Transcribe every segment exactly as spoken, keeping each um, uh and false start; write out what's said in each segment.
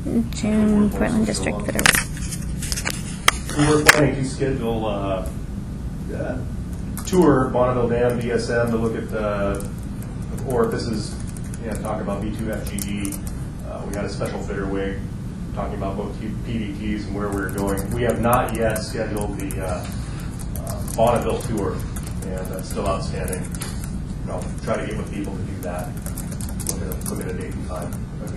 June, Portland District Federal. We were planning to schedule uh, uh, tour Bonneville Dam V S M to look at the, or if this is, you know, talk about B two F G D. Uh, we got a special fitter wig talking about both P D Ts and where we're going. We have not yet scheduled the uh, uh, Bonneville tour, and that's still outstanding. I'll try to get with people to do that. Look at a, look at a date and time.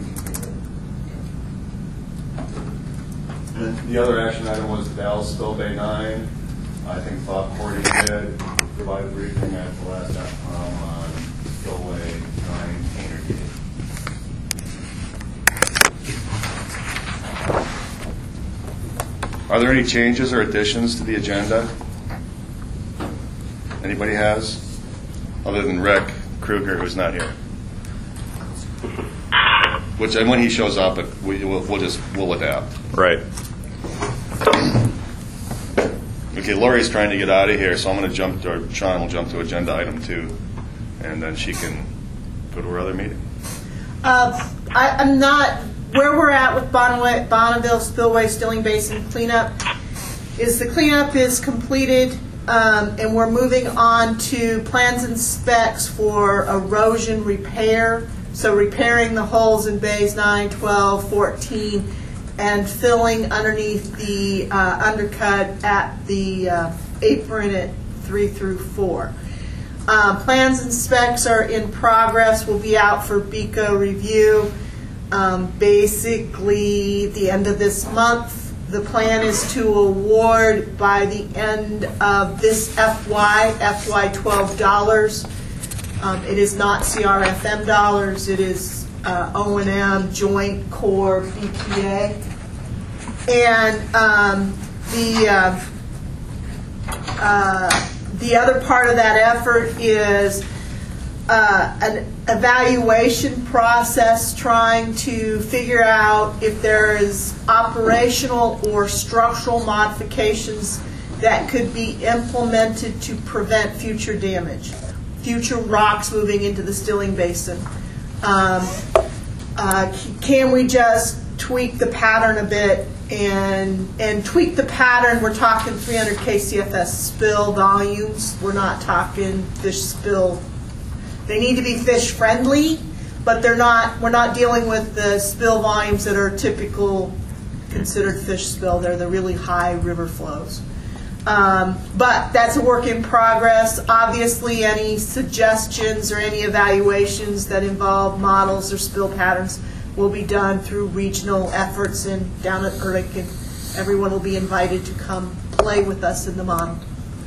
The other action item was Dallas Spillway nine. I think Bob Cordy did provide a briefing at the last um, on Spillway nine painter gate. Are there any changes or additions to the agenda? Anybody has? Other than Rick Kruger, who's not here. Which, and when he shows up, it, we, we'll, we'll just, we'll adapt. Right. Okay, Lori's trying to get out of here, so I'm going to jump, or Sean will jump to agenda item two, and then she can go to her other meeting. Uh, I, I'm not, where we're at with Bonneville, Bonneville Spillway Stilling Basin cleanup is the cleanup is completed, um, and we're moving on to plans and specs for erosion repair. So repairing the holes in bays nine, twelve, fourteen, and filling underneath the uh, undercut at the uh, apron at three through four. Uh, plans and specs are in progress. Will be out for B C O review. Um, basically, the end of this month. The plan is to award by the end of this F Y, F Y twelve dollars. Um, it is not C R F M dollars. It is uh, O and M Joint Core B P A. And um, the uh, uh, the other part of that effort is uh, an evaluation process trying to figure out if there is operational or structural modifications that could be implemented to prevent future damage, future rocks moving into the stilling basin. Um, uh, can we just tweak the pattern a bit and and tweak the pattern? We're talking three hundred K C F S spill volumes. We're not talking fish spill. They need to be fish friendly, but they're not. We're not dealing with the spill volumes that are typical considered fish spill. They're the really high river flows. Um, but that's a work in progress. Obviously, any suggestions or any evaluations that involve models or spill patterns will be done through regional efforts and down at Ehrlich, and everyone will be invited to come play with us in the model.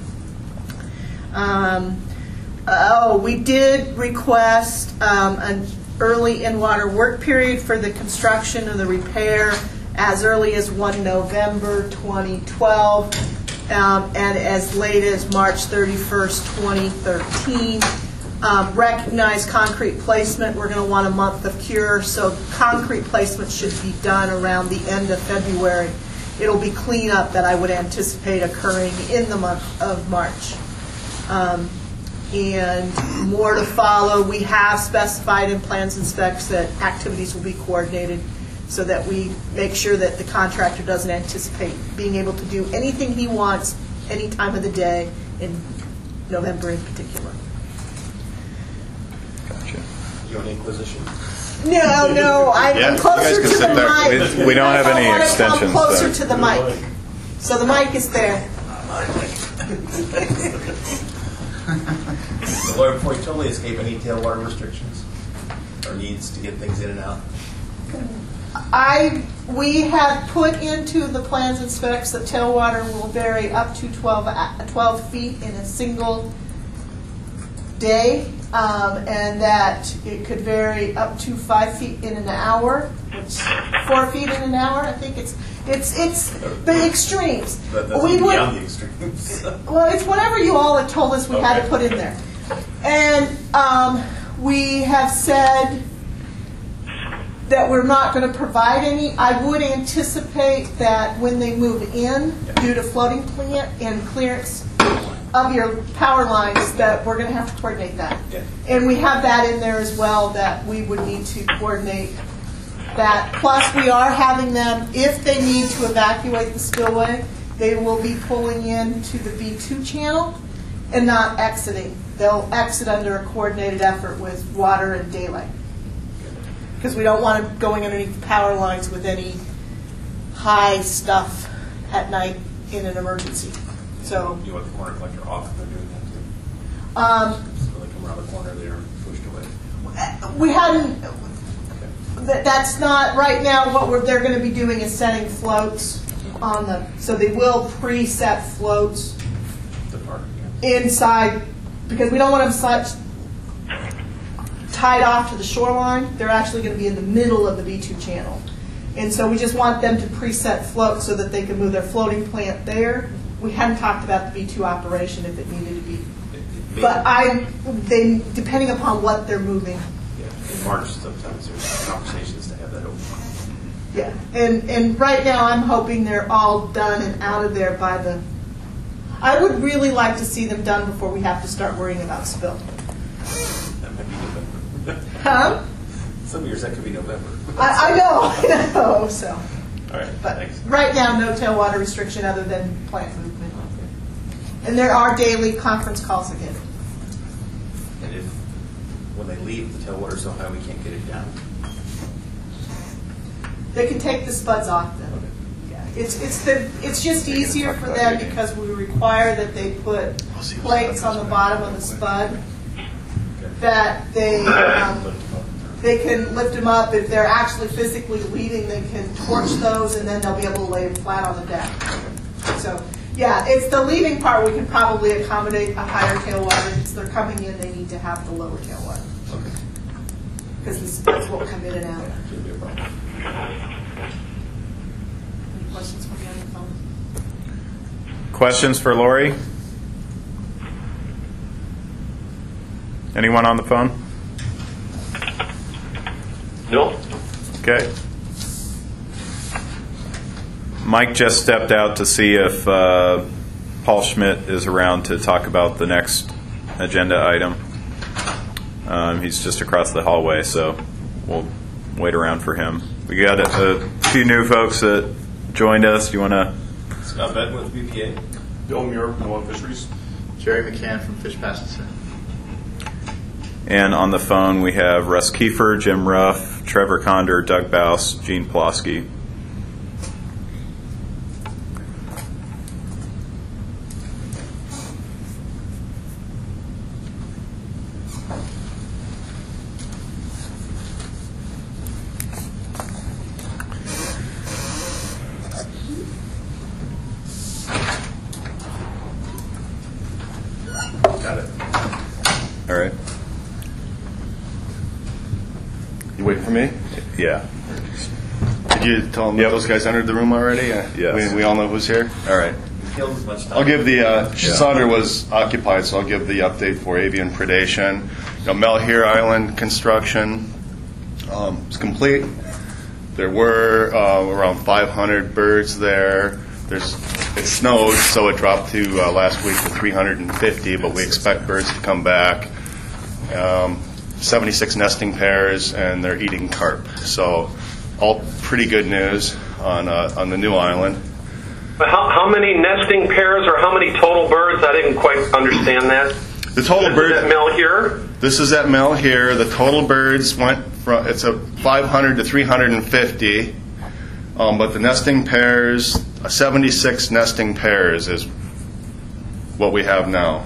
Um, oh, we did request um, an early in-water work period for the construction of the repair as early as first November twenty twelve. Um, and as late as March thirty-first, twenty thirteen. Um, recognize concrete placement. We're going to want a month of cure, so concrete placement should be done around the end of February. It'll be cleanup that I would anticipate occurring in the month of March. Um, and more to follow. We have specified in plans and specs that activities will be coordinated so that we make sure that the contractor doesn't anticipate being able to do anything he wants any time of the day, in November in particular. Gotcha. You want Inquisition? No, no, I'm Yeah, you closer guys can to sit the there. mic. We- we don't have I any wanna extensions, come closer so- to the mic. So the mic is there. The lawyer, before you totally escape any tailwater restrictions or needs to get things in and out? I we have put into the plans and specs that tailwater will vary up to twelve, twelve feet in a single day, um, and that it could vary up to five feet in an hour, which four feet in an hour. I think it's it's it's the extremes. That, that's we would, beyond the extremes. Well, it's whatever you all had told us we Okay. had to put in there, and um, we have said that we're not going to provide any. I would anticipate that when they move in, Yeah. due to floating plant and clearance of your power lines, that we're going to have to coordinate that. Yeah. And we have that in there as well, that we would need to coordinate That, plus we are having them, if they need to evacuate the spillway, they will be pulling into the B two channel and not exiting. They'll exit under a coordinated effort with water and daylight. Because we don't want them going underneath the power lines with any high stuff at night in an emergency. So, You want the corner collector off if they're doing that too? um, So they come around the corner, they're pushed away. we hadn't, that, that's not, right now what we're, they're going to be doing is setting floats on the, so they will preset floats The park, yeah. inside, because we don't want them such tied off to the shoreline. They're actually going to be in the middle of the B two channel. And so we just want them to preset float so that they can move their floating plant there. We hadn't talked about the B two operation if it needed to be. It- it may- But I, they, depending upon what they're moving. Yeah, in March, sometimes there's conversations to have that open. Yeah. And, and right now I'm hoping they're all done and out of there by the, I would really like to see them done before we have to start worrying about spill. That might be November. Huh? Some years that could be November. I, I know, I know, so. All right, But thanks. right now, no tailwater restriction other than plant movement. And there are daily conference calls again. And if, when they leave the tailwater so high we can't get it down. They can take the spuds off them. Yeah. It's, it's, the, it's just easier for them because we require that they put plates on the bottom of the spud that they, um, they can lift them up. If they're actually physically leaving, they can torch those and then they'll be able to lay them flat on the deck. So, yeah, it's the leaving part we can probably accommodate a higher tailwater. If they're coming in, they need to have the lower tailwater. Okay. Because the spuds won't come in and out. Shouldn't be a problem. Any questions from you on the phone? Questions for Lori? Anyone on the phone? No. Okay. Mike just stepped out to see if uh, Paul Schmidt is around to talk about the next agenda item. Um, he's just across the hallway, so we'll wait around for him. We got a, a few new folks that joined us. Do you want to? Scott Benton with B P A. Bill Muir from One Fisheries. Jerry McCann from Fish Pastison. And on the phone, we have Russ Kiefer, Jim Ruff, Trevor Condor, Doug Baus, Gene Pulaski. Got it. All right. You waiting for me? Yeah. Did you tell them Yep. that those guys entered the room already? Uh, Yes. We, we all know who's here? All right. Killed as much time. I'll give the, uh, Sandra was occupied, so I'll give the update for avian predation. You know, Malheur Island construction um, is complete. There were uh, around five hundred birds there. There's, it snowed, so it dropped to uh, last week to three hundred fifty, but we expect birds to come back. Um, seventy-six nesting pairs, and they're eating carp. So all pretty good news on uh, on the new island. But how, how many nesting pairs or how many total birds? I didn't quite understand that. The total Is bird. that Mel here? This is at Mel here. The total birds went from, it's a five hundred to three hundred fifty, um, but the nesting pairs, uh, seventy-six nesting pairs is what we have now.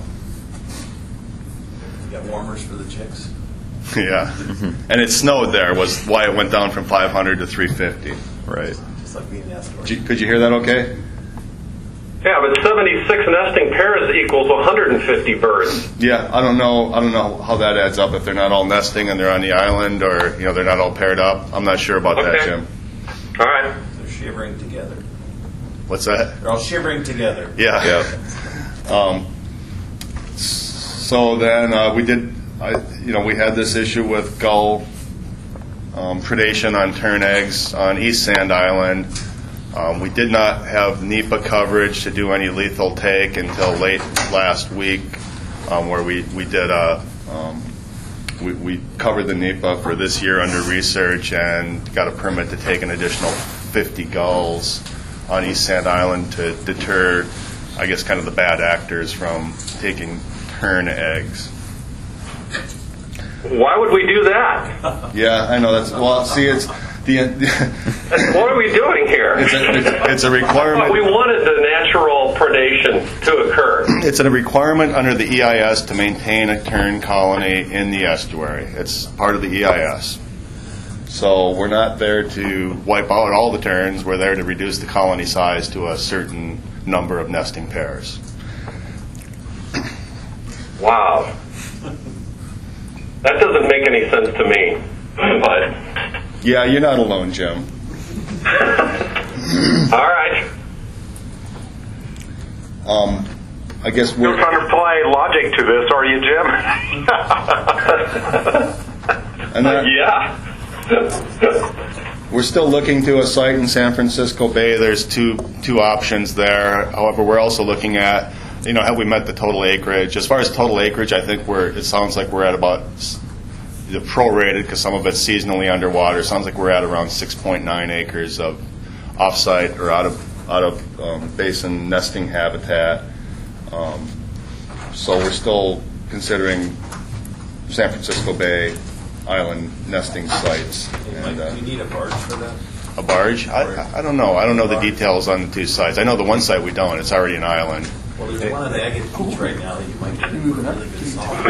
You got warmers for the chicks. Yeah. And it snowed there was why it went down from five hundred to three fifty. Right. Just like being asked for. Did you, could you hear that okay? Yeah, but seventy-six nesting pairs equals one hundred fifty birds. Yeah, I don't know. I don't know how that adds up. If they're not all nesting and they're on the island, or you know they're not all paired up. I'm not sure about that, Okay. Jim. All right. They're shivering together. What's that? They're all shivering together. Yeah. Yeah. Um, so then uh, we did, I, you know, we had this issue with gull um, predation on tern eggs on East Sand Island. Um, we did not have NEPA coverage to do any lethal take until late last week, um, where we, we did a um, we, we covered the NEPA for this year under research and got a permit to take an additional fifty gulls on East Sand Island to deter, I guess, kind of the bad actors from taking tern eggs. Why would we do that? Yeah, I know that's, well, see, it's the, What are we doing here? it's a, it's, it's a But requirement. we wanted the natural predation to occur. It's a requirement under the E I S to maintain a tern colony in the estuary. It's part of the E I S. So we're not there to wipe out all the terns. We're there to reduce the colony size to a certain number of nesting pairs. Wow. That doesn't make any sense to me. But Yeah, you're not alone, Jim. all right. Um, I guess You're we're. trying to apply logic to this, are you, Jim? And that, Yeah. We're still looking to a site in San Francisco Bay. There's two two options there. However, we're also looking at, you know, have we met the total acreage? As far as total acreage, I think we're. It sounds like we're at about the prorated because some of it's seasonally underwater. It sounds like we're at around six point nine acres of offsite or out of out of um, basin nesting habitat. Um, so we're still considering San Francisco Bay Island nesting sites. And, uh, Do you need a barge for that? a barge? I, I- I don't know. I don't know the details on the two sites. I know the one site we don't. It's already an island. Well, there's one on the Agate Beach right now that you might get a really good song.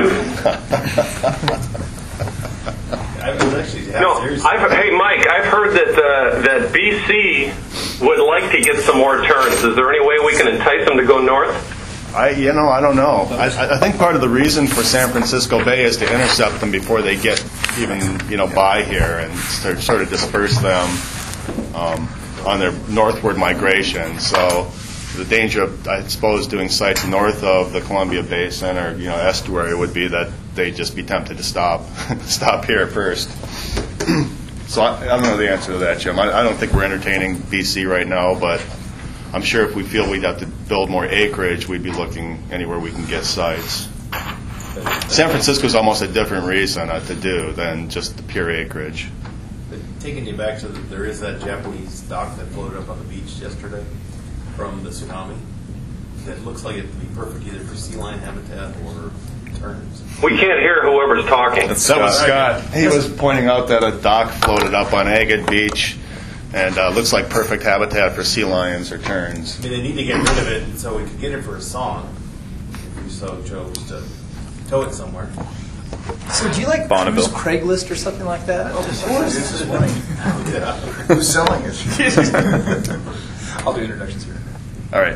I was actually No, serious. I've, hey Mike, I've heard that uh, that B C would like to get some more terns. Is there any way we can entice them to go north? I, you know, I don't know. I, I think part of the reason for San Francisco Bay is to intercept them before they get even, you know, by here and start, sort of disperse them um, on their northward migration. So the danger of, I suppose, doing sites north of the Columbia Basin or, you know, estuary would be that they'd just be tempted to stop, stop here first. So I, I don't know the answer to that, Jim. I, I don't think we're entertaining B C right now, but I'm sure if we feel we'd have to build more acreage, we'd be looking anywhere we can get sites. San Francisco's almost a different reason uh, to do than just the pure acreage. But taking you back to the, there is that Japanese dock that floated up on the beach yesterday from the tsunami that looks like it'd be perfect either for sea lion habitat or terns. We can't hear whoever's talking. That was Scott. He was pointing out that a dock floated up on Agate Beach and uh, looks like perfect habitat for sea lions or terns. I mean, they need to get rid of it so we could get it for a song if we so chose to tow it somewhere. So do you like Bonneville. cruise Craigslist or something like that? Oh, of course. This is funny. Yeah. Who's selling it? I'll do introductions here. All right.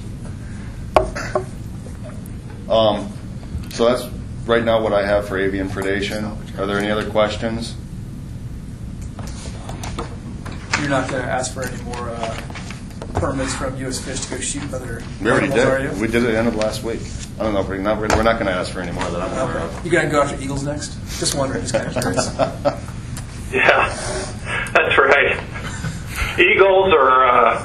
Um, so that's right now what I have for avian predation. Are there any other questions? You're not going to ask for any more uh, permits from U S Fish to go shoot other We already animals, are did. you? We did it at the end of last week. I don't know if we're not, we're not going to ask for any more that I'm aware of. You going to go after eagles next? Just wondering. Just kind of curious. Yeah, that's right. Eagles or uh,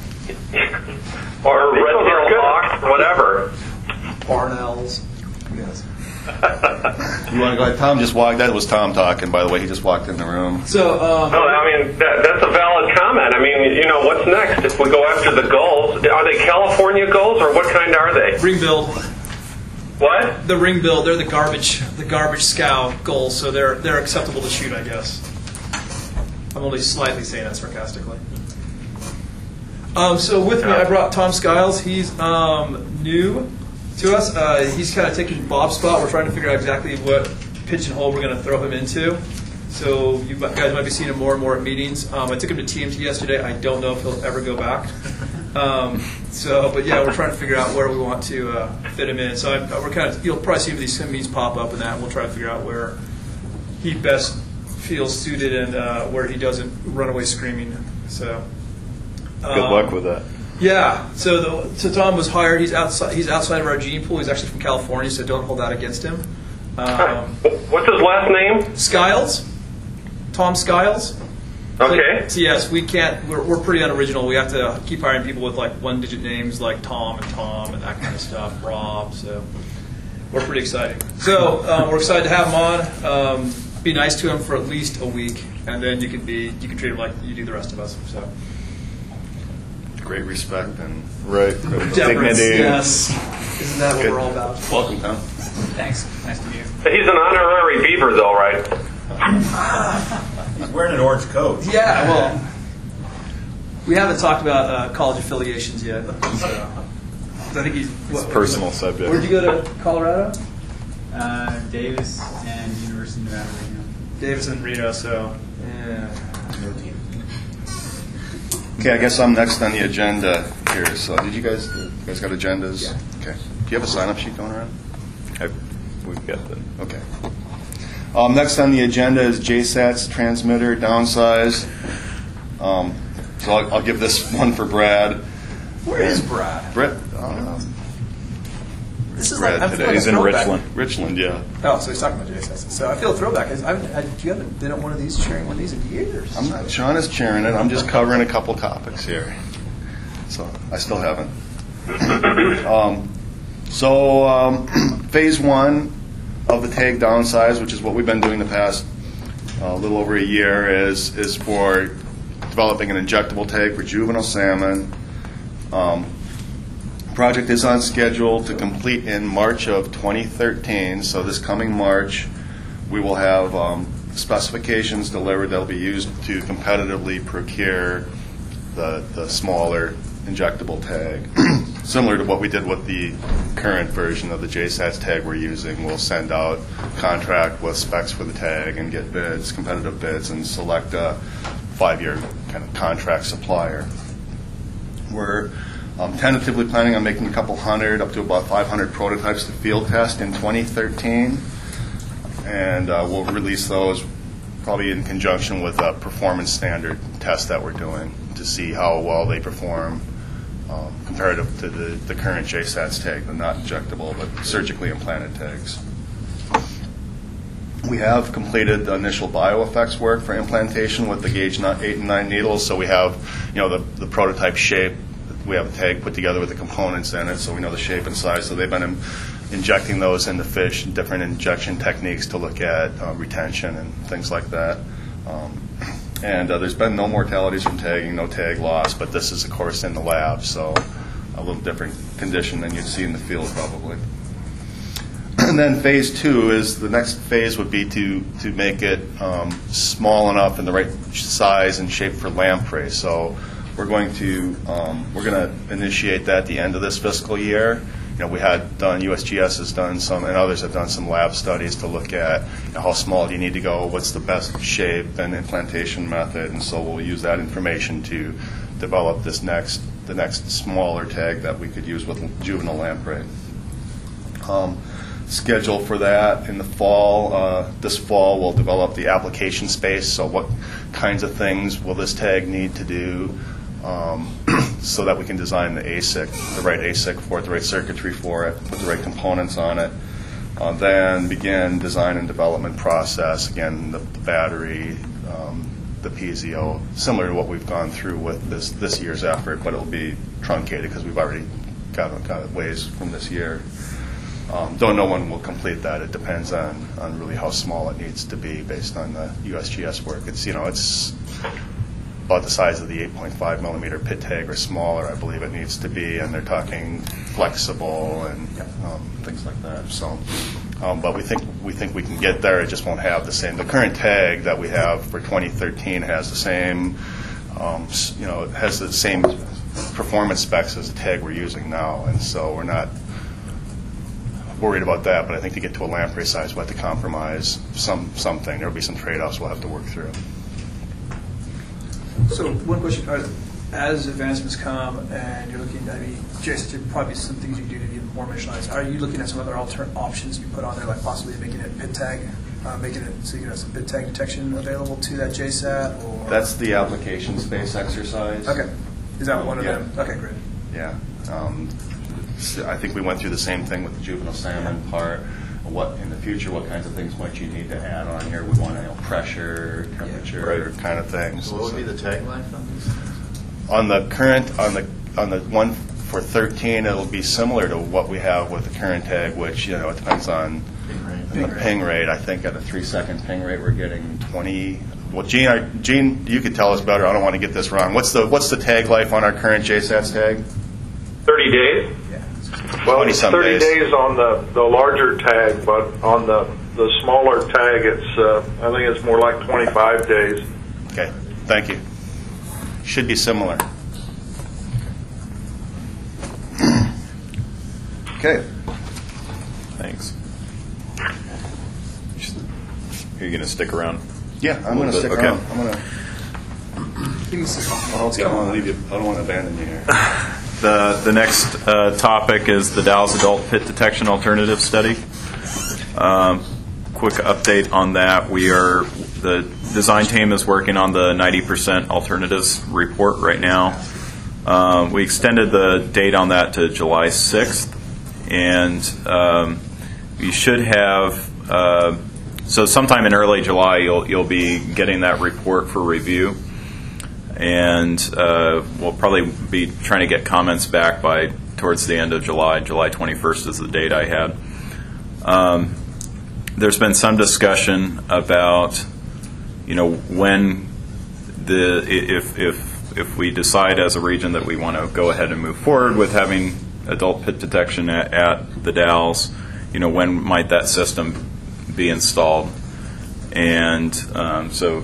or red-tailed hawks, whatever. Barn owls. Yes. You want to go ahead? Tom just walked. That was Tom talking, by the way. He just walked in the room. So, um, No, I mean that, that's a valid comment. I mean, you know, what's next if we go after the gulls? Are they California gulls or what kind are they? ring-billed. What? The ring-billed. They're the garbage, the garbage scow gulls. So they're they're acceptable to shoot, I guess. I'm only slightly saying that sarcastically. Um, so with me, I brought Tom Skiles. He's um, new to us. Uh, he's kind of taking Bob's spot. We're trying to figure out exactly what pigeonhole we're going to throw him into. So you guys might be seeing him more and more at meetings. Um, I took him to T M T yesterday. I don't know if he'll ever go back. Um, so, but yeah, we're trying to figure out where we want to uh, fit him in. So I, we're kind of, you'll probably see these meetings pop up and that. And we'll try to figure out where he best feels suited and uh, where he doesn't run away screaming. So. Good um, luck with that. Yeah. So the so Tom was hired. He's outside. He's outside of our gene pool. He's actually from California, so don't hold that against him. Um, What's his last name? Skiles. Tom Skiles. Okay. So yes, we can't. We're, we're pretty unoriginal. We have to keep hiring people with like one-digit names, like Tom and Tom and that kind of stuff. Rob. So we're pretty exciting. So um, we're excited to have him on. Um, be nice to him for at least a week, and then you can be you can treat him like you do the rest of us. So Great respect and Right. deference, dignity. yes. Isn't that what Good. we're all about? Welcome, Tom. Thanks. Nice to meet you. He's an honorary Beaver, though, right? He's wearing an orange coat. Yeah, well, we haven't talked about uh, college affiliations yet. So, I think he's It's what, a personal subject. Where'd you go to Colorado? Uh, Davis and University of Nevada right now. Davis and Reno. So, yeah. Okay, I guess I'm next on the agenda here. So, did you guys, you guys got agendas? Yeah. Okay. Do you have a sign-up sheet going around? I, we've got the. Okay. Um, next on the agenda is J SAT's transmitter downsize. Um, so I'll, I'll give this one for Brad. Where is Brad? Brett. Uh, This is Brad like, I feel today. like He's a in throwback. Richland. Richland, yeah. Oh, so he's talking about J S S. So I feel a throwback. I haven't, I, you haven't been at one of these, chairing one of these in years. I'm not. Sean is chairing it. I'm just covering a couple topics here. So I still haven't. Um, so um, phase one of the tag downsize, which is what we've been doing the past uh, little over a year, is is for developing an injectable tag for juvenile salmon. Um, project is on schedule to complete in March of twenty thirteen. So this coming March, we will have um, specifications delivered that will be used to competitively procure the the smaller injectable tag. Similar to what we did with the current version of the J SATS tag we're using, we'll send out contract with specs for the tag and get bids, competitive bids, and select a five-year kind of contract supplier. We're um, tentatively planning on making a couple hundred, up to about five hundred prototypes to field test in twenty thirteen, and uh, we'll release those probably in conjunction with a performance standard test that we're doing to see how well they perform um, comparative to the, the current J SATS tag, the not injectable but surgically implanted tags. We have completed the initial bioeffects work for implantation with the gauge eight and nine needles, so we have, you know, the, the prototype shape. We have a tag put together with the components in it, so we know the shape and size. So they've been in, injecting those into fish, different injection techniques to look at uh, retention and things like that. Um, and uh, there's been no mortalities from tagging, no tag loss, but this is, of course, in the lab, so a little different condition than you'd see in the field probably. And then phase two is the next phase would be to to make it um, small enough and the right size and shape for lamprey. So we're going to um, we're going to initiate that at the end of this fiscal year. You know, we had done U S G S has done some, and others have done some lab studies to look at, you know, how small do you need to go, what's the best shape and implantation method, and so we'll use that information to develop this next the next smaller tag that we could use with juvenile lamprey. Um, schedule for that in the fall. Uh, this fall we'll develop the application space, so what kinds of things will this tag need to do um, so that we can design the A S I C, the right A S I C for it, the right circuitry for it, put the right components on it. Uh, then begin design and development process, again, the, the battery, um, the P Z O, similar to what we've gone through with this, this year's effort, but it'll be truncated because we've already got, got it ways from this year. Um, though no one will complete that. It depends on, on really how small it needs to be based on the U S G S work. It's, you know, it's about the size of the eight point five millimeter pit tag or smaller, I believe it needs to be, and they're talking flexible and um, things like that. So, um, but we think we think we can get there. It just won't have the same. The current tag that we have for twenty thirteen has the same, um, you know, it has the same performance specs as the tag we're using now, and so we're not worried about that, but I think to get to a lamprey size, we'll have to compromise some something. There will be some trade-offs we'll have to work through. So one question, uh, as advancements come and you're looking, I mean, Jason, there'd probably some things you do to get more missionized. Are you looking at some other alter options you put on there, like possibly making it pit tag, uh, making it so you can have some pit tag detection available to that J SAT? Or? That's the application space exercise. Okay. Is that one of yeah. them? Okay, great. Yeah. Um, I think we went through the same thing with the juvenile salmon part. What in the future, what kinds of things might you need to add on here? We want to know pressure, temperature, Yeah, right. kind of things. So what would be the tagline from these? On the current, on the on the one for thirteen, it'll be similar to what we have with the current tag, which, you know, it depends on the ping rate. I think at a three-second ping rate, we're getting twenty. Well, Gene, I, Gene, you could tell us better. I don't want to get this wrong. What's the what's the tag life on our current J SATS tag? thirty days? Well, it's thirty days. days on the, the larger tag, but on the, the smaller tag, it's uh, I think it's more like twenty-five days. Okay, thank you. Should be similar. Okay. Thanks. Are you going to stick around? Yeah, I'm going to stick okay. around. I'm going to. I don't want to leave you. I don't want to abandon you here. The the next uh, topic is the Dalles Adult Pit Detection Alternative Study. Um, quick update on that. We are the design team is working on the ninety percent alternatives report right now. Um, we extended the date on that to July sixth, and um, you should have. Uh, so sometime in early July, you'll you'll be getting that report for review. And uh, we'll probably be trying to get comments back by towards the end of July. July twenty-first is the date I had. Um, there's been some discussion about, you know, when the if if if we decide as a region that we want to go ahead and move forward with having adult pit detection at, at the Dalles, you know, when might that system be installed? And um, so.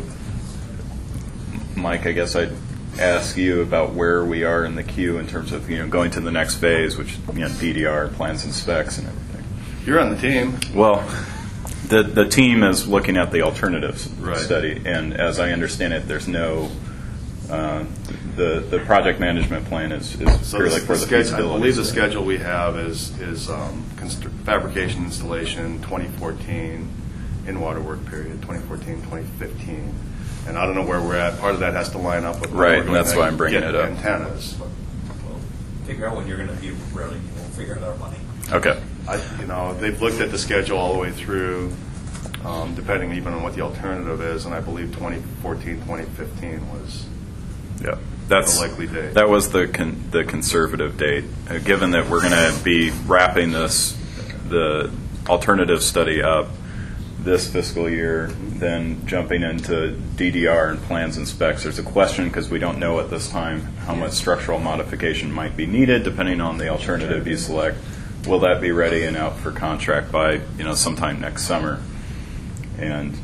Mike, I guess I'd ask you about where we are in the queue in terms of, you know, going to the next phase, which, you know, D D R, plans and specs and everything. You're on the team. Well, the the team is looking at the alternatives right. study, and as I understand it, there's no uh, the the project management plan is, is so purely the, for the, the schedule, feasibility. I believe the schedule we have is is um, constr- fabrication installation twenty fourteen in water work period twenty fourteen twenty fifteen. And I don't know where we're at. Part of that has to line up with right, and that's why I'm bringing it up. Antennas. We'll figure out when you're going to be ready. We'll figure out our money. Okay. I, you know, they've looked at the schedule all the way through, um, depending even on what the alternative is, and I believe twenty fourteen twenty fifteen was yeah, that's the likely date. That was the con- the conservative date. Uh, given that we're going to be wrapping this the alternative study up this fiscal year, then jumping into D D R and plans and specs. There's a question because we don't know at this time how much structural modification might be needed depending on the alternative you select. Will that be ready and out for contract by, you know, sometime next summer? And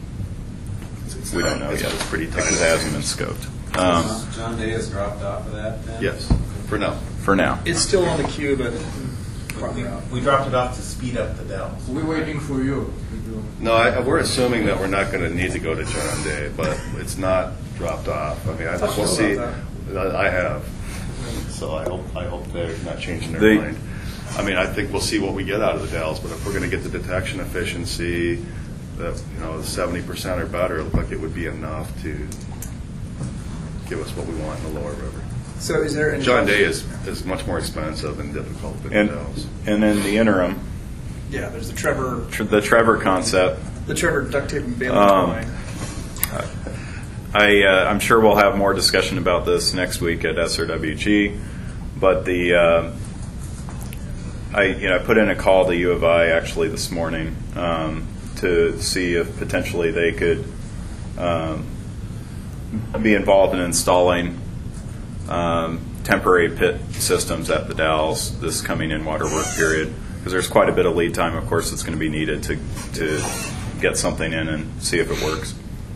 we don't know it's, yet. It's pretty tight. Because it hasn't been scoped. Um, John Day has dropped off of that then? Yes, for now. For now. It's still on the queue, but we, we dropped it off to speed up the Dalles. We're waiting for you. No, I, we're assuming that we're not going to need to go to John Day, but it's not dropped off. I mean, I, we'll see. I have, so I hope I hope they're not changing their they, mind. I mean, I think we'll see what we get out of the Dalles, but if we're going to get the detection efficiency, the you know, seventy percent or better, it looked like it would be enough to give us what we want in the lower river. So, is there any John Day is is much more expensive and difficult than and, the Dalles. And in the interim. Yeah, there's the Trevor. The Trevor concept. The Trevor duct tape and baling um, line. I, uh, I'm sure we'll have more discussion about this next week at S R W G, but the uh, I you know I put in a call to U of I actually this morning um, to see if potentially they could um, be involved in installing um, temporary pit systems at the Dalles this coming in water work period. Because there's quite a bit of lead time, of course, that's going to be needed to to get something in and see if it works.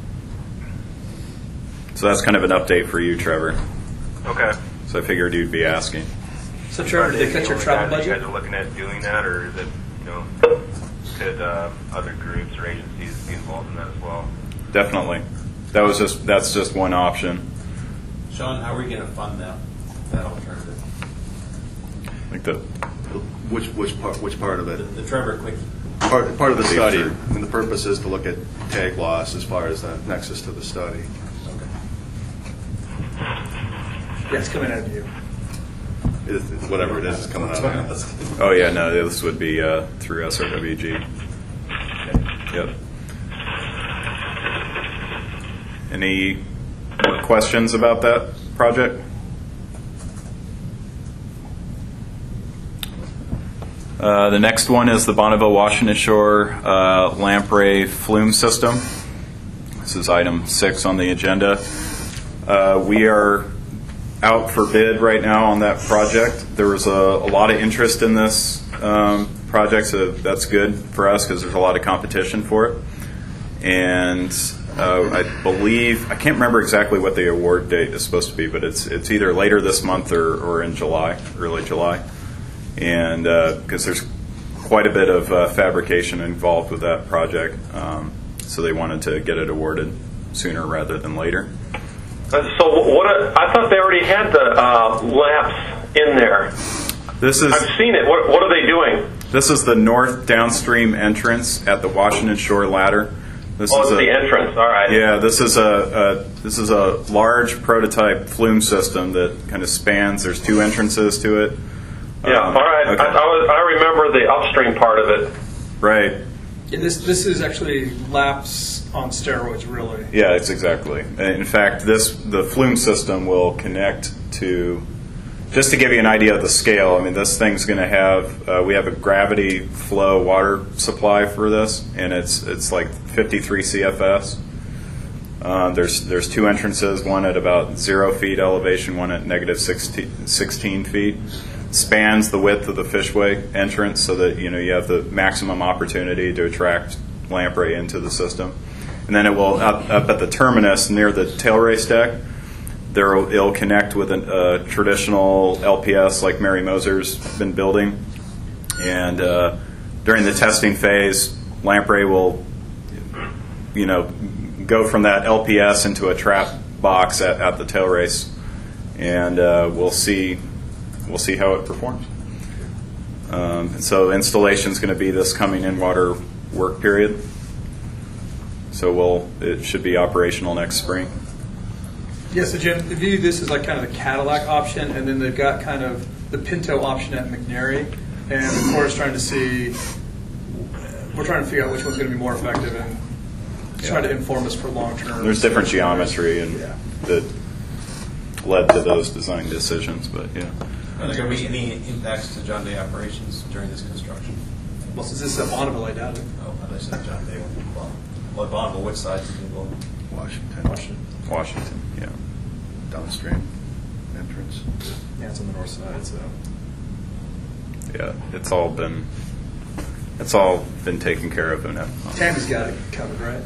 So that's kind of an update for you, Trevor. Okay. So I figured you'd be asking. So, Trevor, did they cut your travel budget? You guys are looking at doing that, or is it, you know, could uh, other groups or agencies be involved in that as well? Definitely. That was just that's just one option. Sean, how are we going to fund that that alternative? Like the Which which part which part of it? The, the Trevor Quickie. Part part of the study. I mean, the purpose is to look at tag loss as far as the nexus to the study. Okay. Yeah, it's coming out of you. It, it, whatever it is, is coming out of it. Oh yeah, no, this would be uh, through S R W G. Yep. Any more questions about that project? Uh, the next one is the Bonneville Washington Shore uh, Lamprey Flume System. This is item six on the agenda. Uh, we are out for bid right now on that project. There was a, a lot of interest in this um, project, so that's good for us because there's a lot of competition for it. And uh, I believe, I can't remember exactly what the award date is supposed to be, but it's it's either later this month or, or in July, early July. And because uh, there's quite a bit of uh, fabrication involved with that project, um, so they wanted to get it awarded sooner rather than later. Uh, so what? A, I thought they already had the uh, lamps in there. This is. I've seen it. What, what are they doing? This is the north downstream entrance at the Washington Shore Ladder. This oh, is it's a, the entrance. All right. Yeah, this is a, a this is a large prototype flume system that kind of spans. There's two entrances to it. Yeah. Um, all right. okay. I, I, was, I remember the upstream part of it. Right. Yeah, this this is actually laps on steroids, really. Yeah, it's exactly. In fact, this the flume system will connect to. Just to give you an idea of the scale, I mean, this thing's going to have. Uh, we have a gravity flow water supply for this, and it's it's like fifty-three C F S. Uh, there's there's two entrances, one at about zero feet elevation, one at negative sixteen, sixteen feet. Spans the width of the fishway entrance so that you know you have the maximum opportunity to attract lamprey into the system. And then it will up, up at the terminus near the tail race deck. There it'll connect with a uh, traditional L P S like Mary Moser's been building. And uh, during the testing phase, lamprey will you know go from that L P S into a trap box at, at the tail race, and uh, we'll see. We'll see how it performs. Um, and so installation is going to be this coming in water work period. So we'll it should be operational next spring. Yeah, so Jim, view this as like kind of the Cadillac option, and then they've got kind of the Pinto option at McNary, and of course trying to see, we're trying to figure out which one's going to be more effective and Yeah. try to inform us for long term. There's different geometry and yeah. that led to those design decisions, but yeah. Are there going to be any impacts to John Day operations during this construction? Well, since this is at Bonneville, I doubt it. Oh, I thought you said John Day. Well, well Bonneville, which side is it going to go? Washington. Washington. Washington, yeah. Downstream entrance. Yeah, it's on the north side, so. Yeah, it's all been it's all been taken care of in it. Tammy's got it covered, right?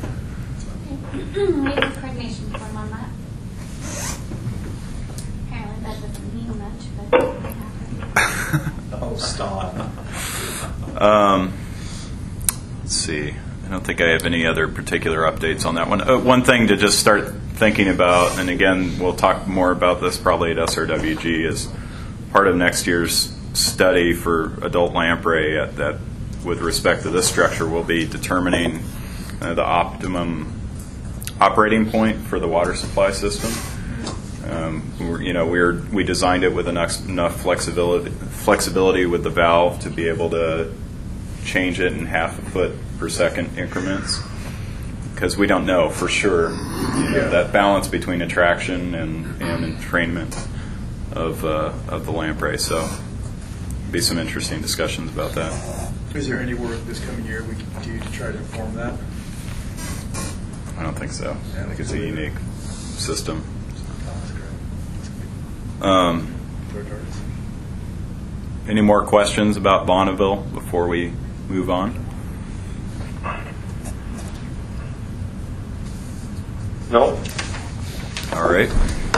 Maybe a coordination form on that. Apparently that doesn't mean much, but it happened. Oh, stop. Um, let's see. I don't think I have any other particular updates on that one. Uh, one thing to just start thinking about, and again, we'll talk more about this probably at S R W G, is part of next year's study for adult lamprey at that, with respect to this structure, will be determining uh, the optimum operating point for the water supply system. Um, we're, you know, we're we designed it with enough, enough flexibility flexibility with the valve to be able to change it in half a foot per second increments, because we don't know for sure, you know, that balance between attraction and, and entrainment of uh, of the lamprey. So be some interesting discussions about that. Is there any work this coming year we can do to try to inform that? I don't think so. I think it's a unique system. Um, any more questions about Bonneville before we move on? No. All right.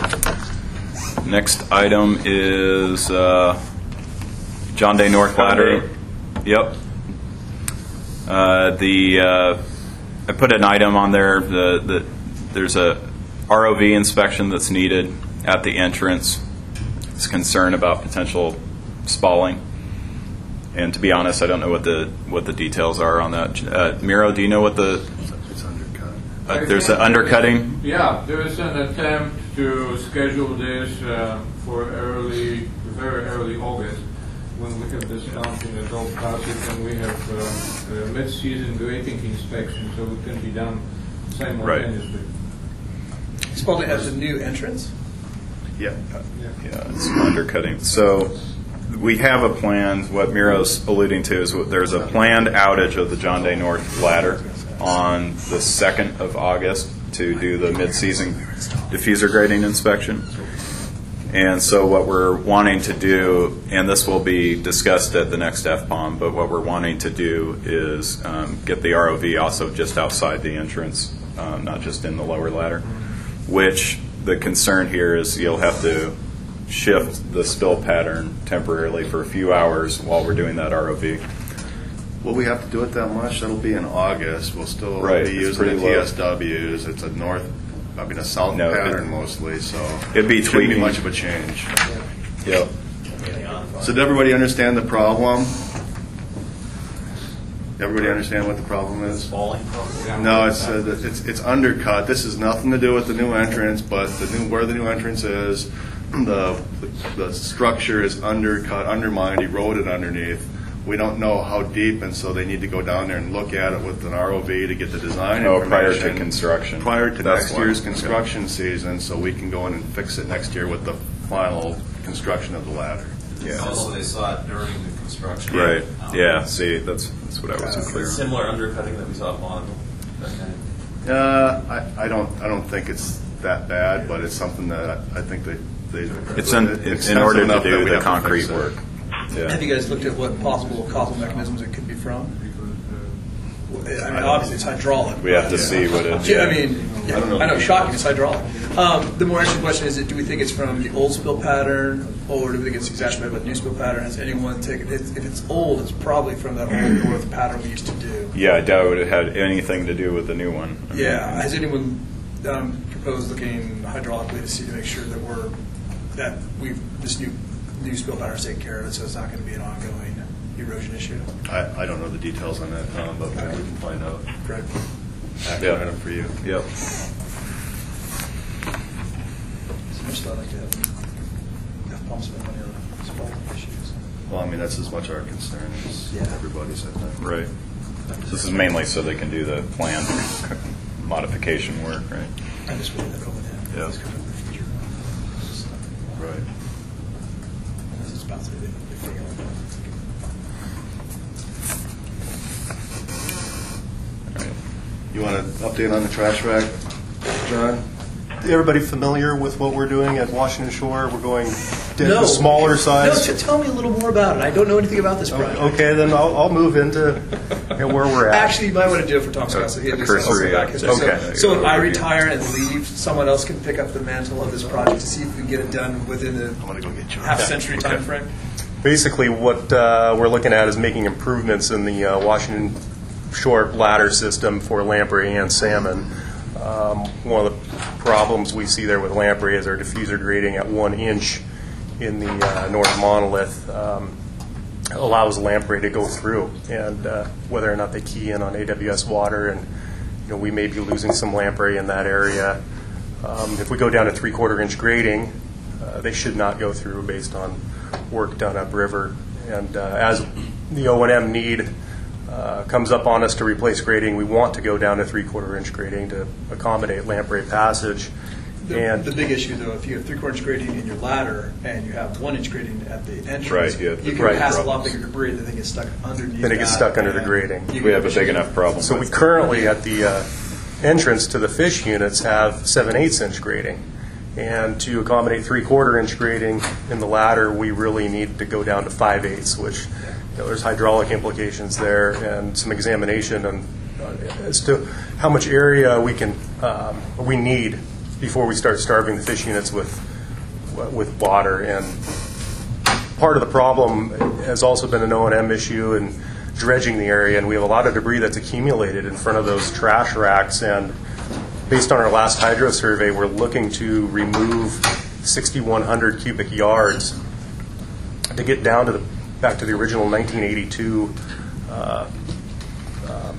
Next item is uh, John Day North Ladder. Yep. Uh, the uh, I put an item on there. The, the there's a R O V inspection that's needed at the entrance. It's concern about potential spalling. And to be honest, I don't know what the what the details are on that. Uh, Miro, do you know what the? It's undercut. Uh, there's an undercutting. Yeah, there is an attempt to schedule this uh, for early, very early August, when we have this dump in the dog passage and we have uh, a mid-season grading inspection, so it can be done simultaneously. Spalding has a new entrance? Yeah. Yeah, it's undercutting. So we have a plan. What Miro's alluding to is what, there's a planned outage of the John Day North ladder on the second of August to do the mid-season diffuser grading inspection. And so what we're wanting to do, and this will be discussed at the next F P O M, but what we're wanting to do is um, get the R O V also just outside the entrance, um, not just in the lower ladder, which the concern here is you'll have to shift the spill pattern temporarily for a few hours while we're doing that R O V. Will we have to do it that much? That'll be in August. We'll still Right, be it's using the pretty low. T S Ws. It's a north, I mean a south No, it- pattern mostly, so It'd be it shouldn't be tweaking. much of a change. Yep. So did everybody understand the problem? Everybody understand what the problem is? Falling. No, it's uh, that it's it's undercut. This has nothing to do with the new entrance, but the new where the new entrance is, the the, the structure is undercut, undermined, eroded underneath. We don't know how deep, and so they need to go down there and look at it with an R O V to get the design Oh, prior information. to construction. Prior to That's next why. year's Okay. construction season, so we can go in and fix it next year with the final construction of the ladder. Yeah. Also, they saw it during the construction. Right. Um, Yeah. See, that's that's what I wasn't clear on. Similar undercutting that we saw at Bonneville. That kind of- Uh, I, I don't I don't think it's that bad, but it's something that I think they they It's in, it's in order to enough that do we the have to concrete fix it. work. Yeah. Have you guys looked at what possible causal mechanisms it could be from? I mean, obviously it's hydraulic. We have to see what it. Yeah, I mean, yeah, I don't know. I know, shocking, it's hydraulic. Um, the more interesting question is, do we think it's from the old spill pattern, or do we think it's exacerbated by the new spill pattern? Has anyone taken, if if it's old, it's probably from that old north pattern we used to do. Yeah, I doubt it had anything to do with the new one. I mean, Yeah, has anyone um, proposed looking hydraulically to see, to make sure that we're, that we've, this new, new spill pattern's taken care of it, so it's not going to be an ongoing erosion issue? I, I don't know the details on that, Tom, but maybe we can find out. Great. Action Yeah. item for you. Yep. So much thought I could have, have pumps spend money on spill issues. Well, I mean, that's as much our concern as Yeah. everybody's at that. Right. This is mainly so they can do the planned modification work, right? I just really that over there. Yeah. It's kind of the future. Right. This is about to be the figure. You want an update on the trash rack, John? Everybody familiar with what we're doing at Washington Shore? We're going to No. the smaller No, size. t- tell me a little more about it. I don't know anything about this project. Okay, then I'll, I'll move into you know, where we're at. Actually, you might want to do it for Tom Scott. So he A has cursory, back uh, history. So- okay. So, if I retire and leave, someone else can pick up the mantle of this project to see if we can get it done within the I'm going to go get you. half century time frame. Basically, what uh, we're looking at is making improvements in the uh, Washington Shore ladder system for lamprey and salmon. Um, one of the problems we see there with lamprey is our diffuser grading at one inch in the uh, north monolith um, allows lamprey to go through, and uh, whether or not they key in on A W S water, and you know we may be losing some lamprey in that area. Um, if we go down to three-quarter inch grading, uh, they should not go through based on work done upriver. And uh, as the O and M need uh, comes up on us to replace grading, we want to go down to three-quarter inch grading to accommodate lamprey passage. The, And the big issue, though, if you have three-quarter inch grading in your ladder and you have one-inch grading at the entrance, Right, you have you the can right pass a lot problems. bigger debris that they get stuck underneath. then it gets that, stuck under the and grading. you We can- have a big enough problem. So we with- currently, at the uh, entrance to the fish units, have seven eighths inch grading. And to accommodate three-quarter inch grading in the ladder, we really need to go down to five eighths, which you know, there's hydraulic implications there and some examination on, uh, as to how much area we can um, we need before we start starving the fish units with with water. And part of the problem has also been an O and M issue and dredging the area, and we have a lot of debris that's accumulated in front of those trash racks. And based on our last hydro survey, we're looking to remove sixty-one hundred cubic yards to get down to the back to the original nineteen eighty-two uh, um,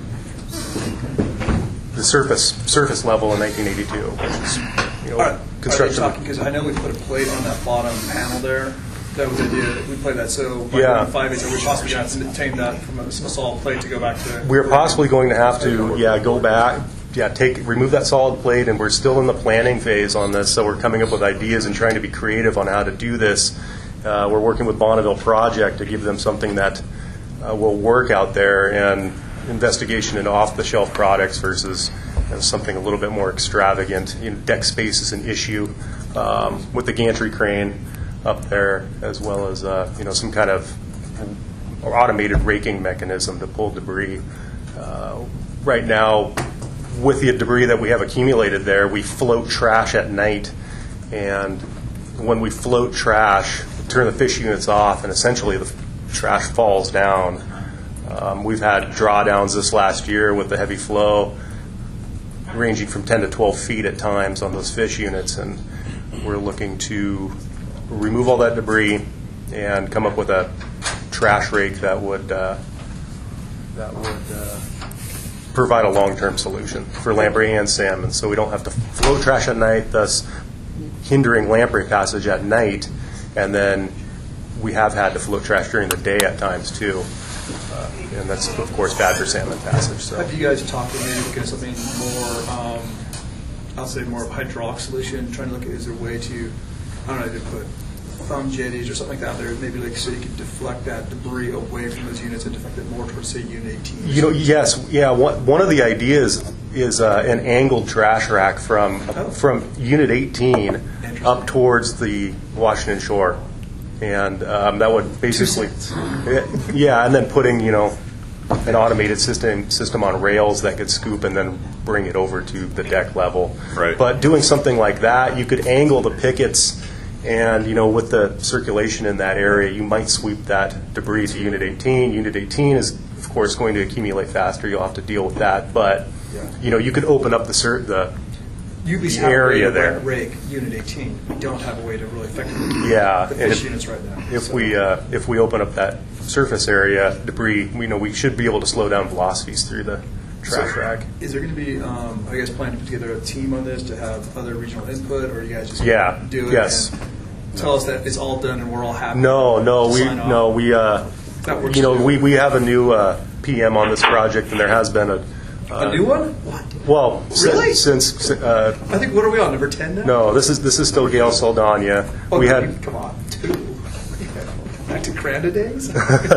the surface surface level in nineteen eighty-two, which is you know Are, are they construction. talking, because I know we put a plate on that bottom panel there. That was the idea. We played that. So by Yeah. going five eighths, are we possibly going to have to tame that from a, some solid plate to go back to? We're possibly going to have to, yeah, go back, yeah, take, remove that solid plate, and we're still in the planning phase on this, so we're coming up with ideas and trying to be creative on how to do this Uh, we're working with Bonneville Project to give them something that uh, will work out there, and investigation into off-the-shelf products versus you know, something a little bit more extravagant. You know, deck space is an issue um, with the gantry crane up there, as well as uh, you know some kind of automated raking mechanism to pull debris. Uh, right now, with the debris that we have accumulated there, we float trash at night, and when we float trash, turn the fish units off, and essentially the trash falls down. Um, we've had drawdowns this last year with the heavy flow, ranging from ten to twelve feet at times on those fish units, and we're looking to remove all that debris and come up with a trash rake that would uh, that would uh, provide a long-term solution for lamprey and salmon, so we don't have to float trash at night, thus hindering lamprey passage at night, and then we have had to float trash during the day at times too, uh, and that's of course bad for salmon passage. So. Have you guys talked about maybe looking at something more, um, I'll say more of a hydraulic solution, trying to look at is there a way to, I don't know, to put thumb jetties or something like that there, maybe like so you can deflect that debris away from those units and deflect it more towards, say, Unit eighteen? You know, yes, yeah. One, one of the ideas is uh, an angled trash rack from Oh. from Unit eighteen up towards the Washington Shore, and um, that would basically, yeah, and then putting you know an automated system system on rails that could scoop and then bring it over to the deck level. Right. But doing something like that, you could angle the pickets. And, you know, with the circulation in that area, you might sweep that debris to Unit eighteen. Unit eighteen is, of course, going to accumulate faster. You'll have to deal with that. But, you know, you could open up the cert, the, You at least the have area a way to there. rake Unit eighteen. We don't have a way to really effectively Yeah. the and fish if- units right now. If So- we uh, if we open up that surface area, debris, you know, we should be able to slow down velocities through the trash So, rack. Is there going to be, um, are you guys planning to put together a team on this to have other regional input, or are you guys just Yeah, gonna do it? yes. And tell us that it's all done and we're all happy? No, no, we Sign off? no we uh, That works you know too. we, we have a new uh, P M on this project, and there has been a uh, A new one? What? Well, Really? since, since uh, I think, what are we on, number ten now? no, this is this is still Gail Saldana. Oh, we you- had Come on, two. Back to Cranda days?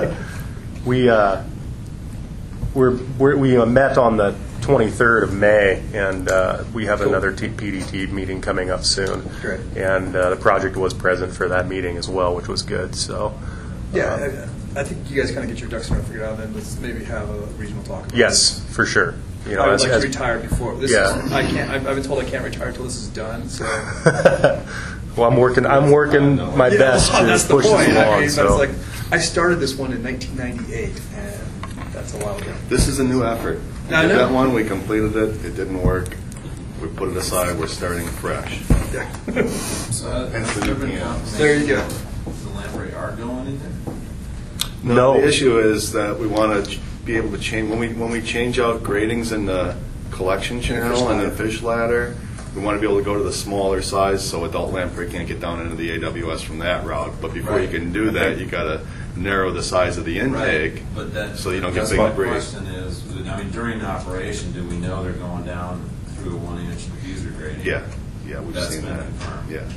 we uh, we're, we're, we uh, met on the twenty-third of May, and uh, we have Cool. another T- P D T meeting coming up soon. Great. And uh, the project was present for that meeting as well, which was good. So, Yeah, uh, I, I think you guys kind of get your ducks in a row figured out, and then let's maybe have a regional talk about yes, this. for sure. You know, I would as- like as- to retire before. This Yeah. is, I can't, I've, I've been told I can't retire until this is done, so. well, I'm working. I'm working my Yeah, best well, to that's the push point. this I along. mean, so. but it's like, I started this one in nineteen ninety-eight, and that's a while ago. This is a new effort. We I did know. that one, we completed it, it didn't work. We put it aside, we're starting fresh. Yeah. So, uh, Hence the new P M. There you go. The lamprey are going in there? No. The issue is that we want to be able to change, when we, when we change out gratings in the collection channel and the fish ladder, we want to be able to go to the smaller size so adult lamprey can't get down into the A W S from that route. But before you Right. can do that, you got to narrow the size of the intake But that, so you don't get that's big my debris. question is, I mean, during the operation, do we know they're going down through a one-inch diffuser grating? Yeah, yeah, we've That's seen been that. confirmed. Yeah.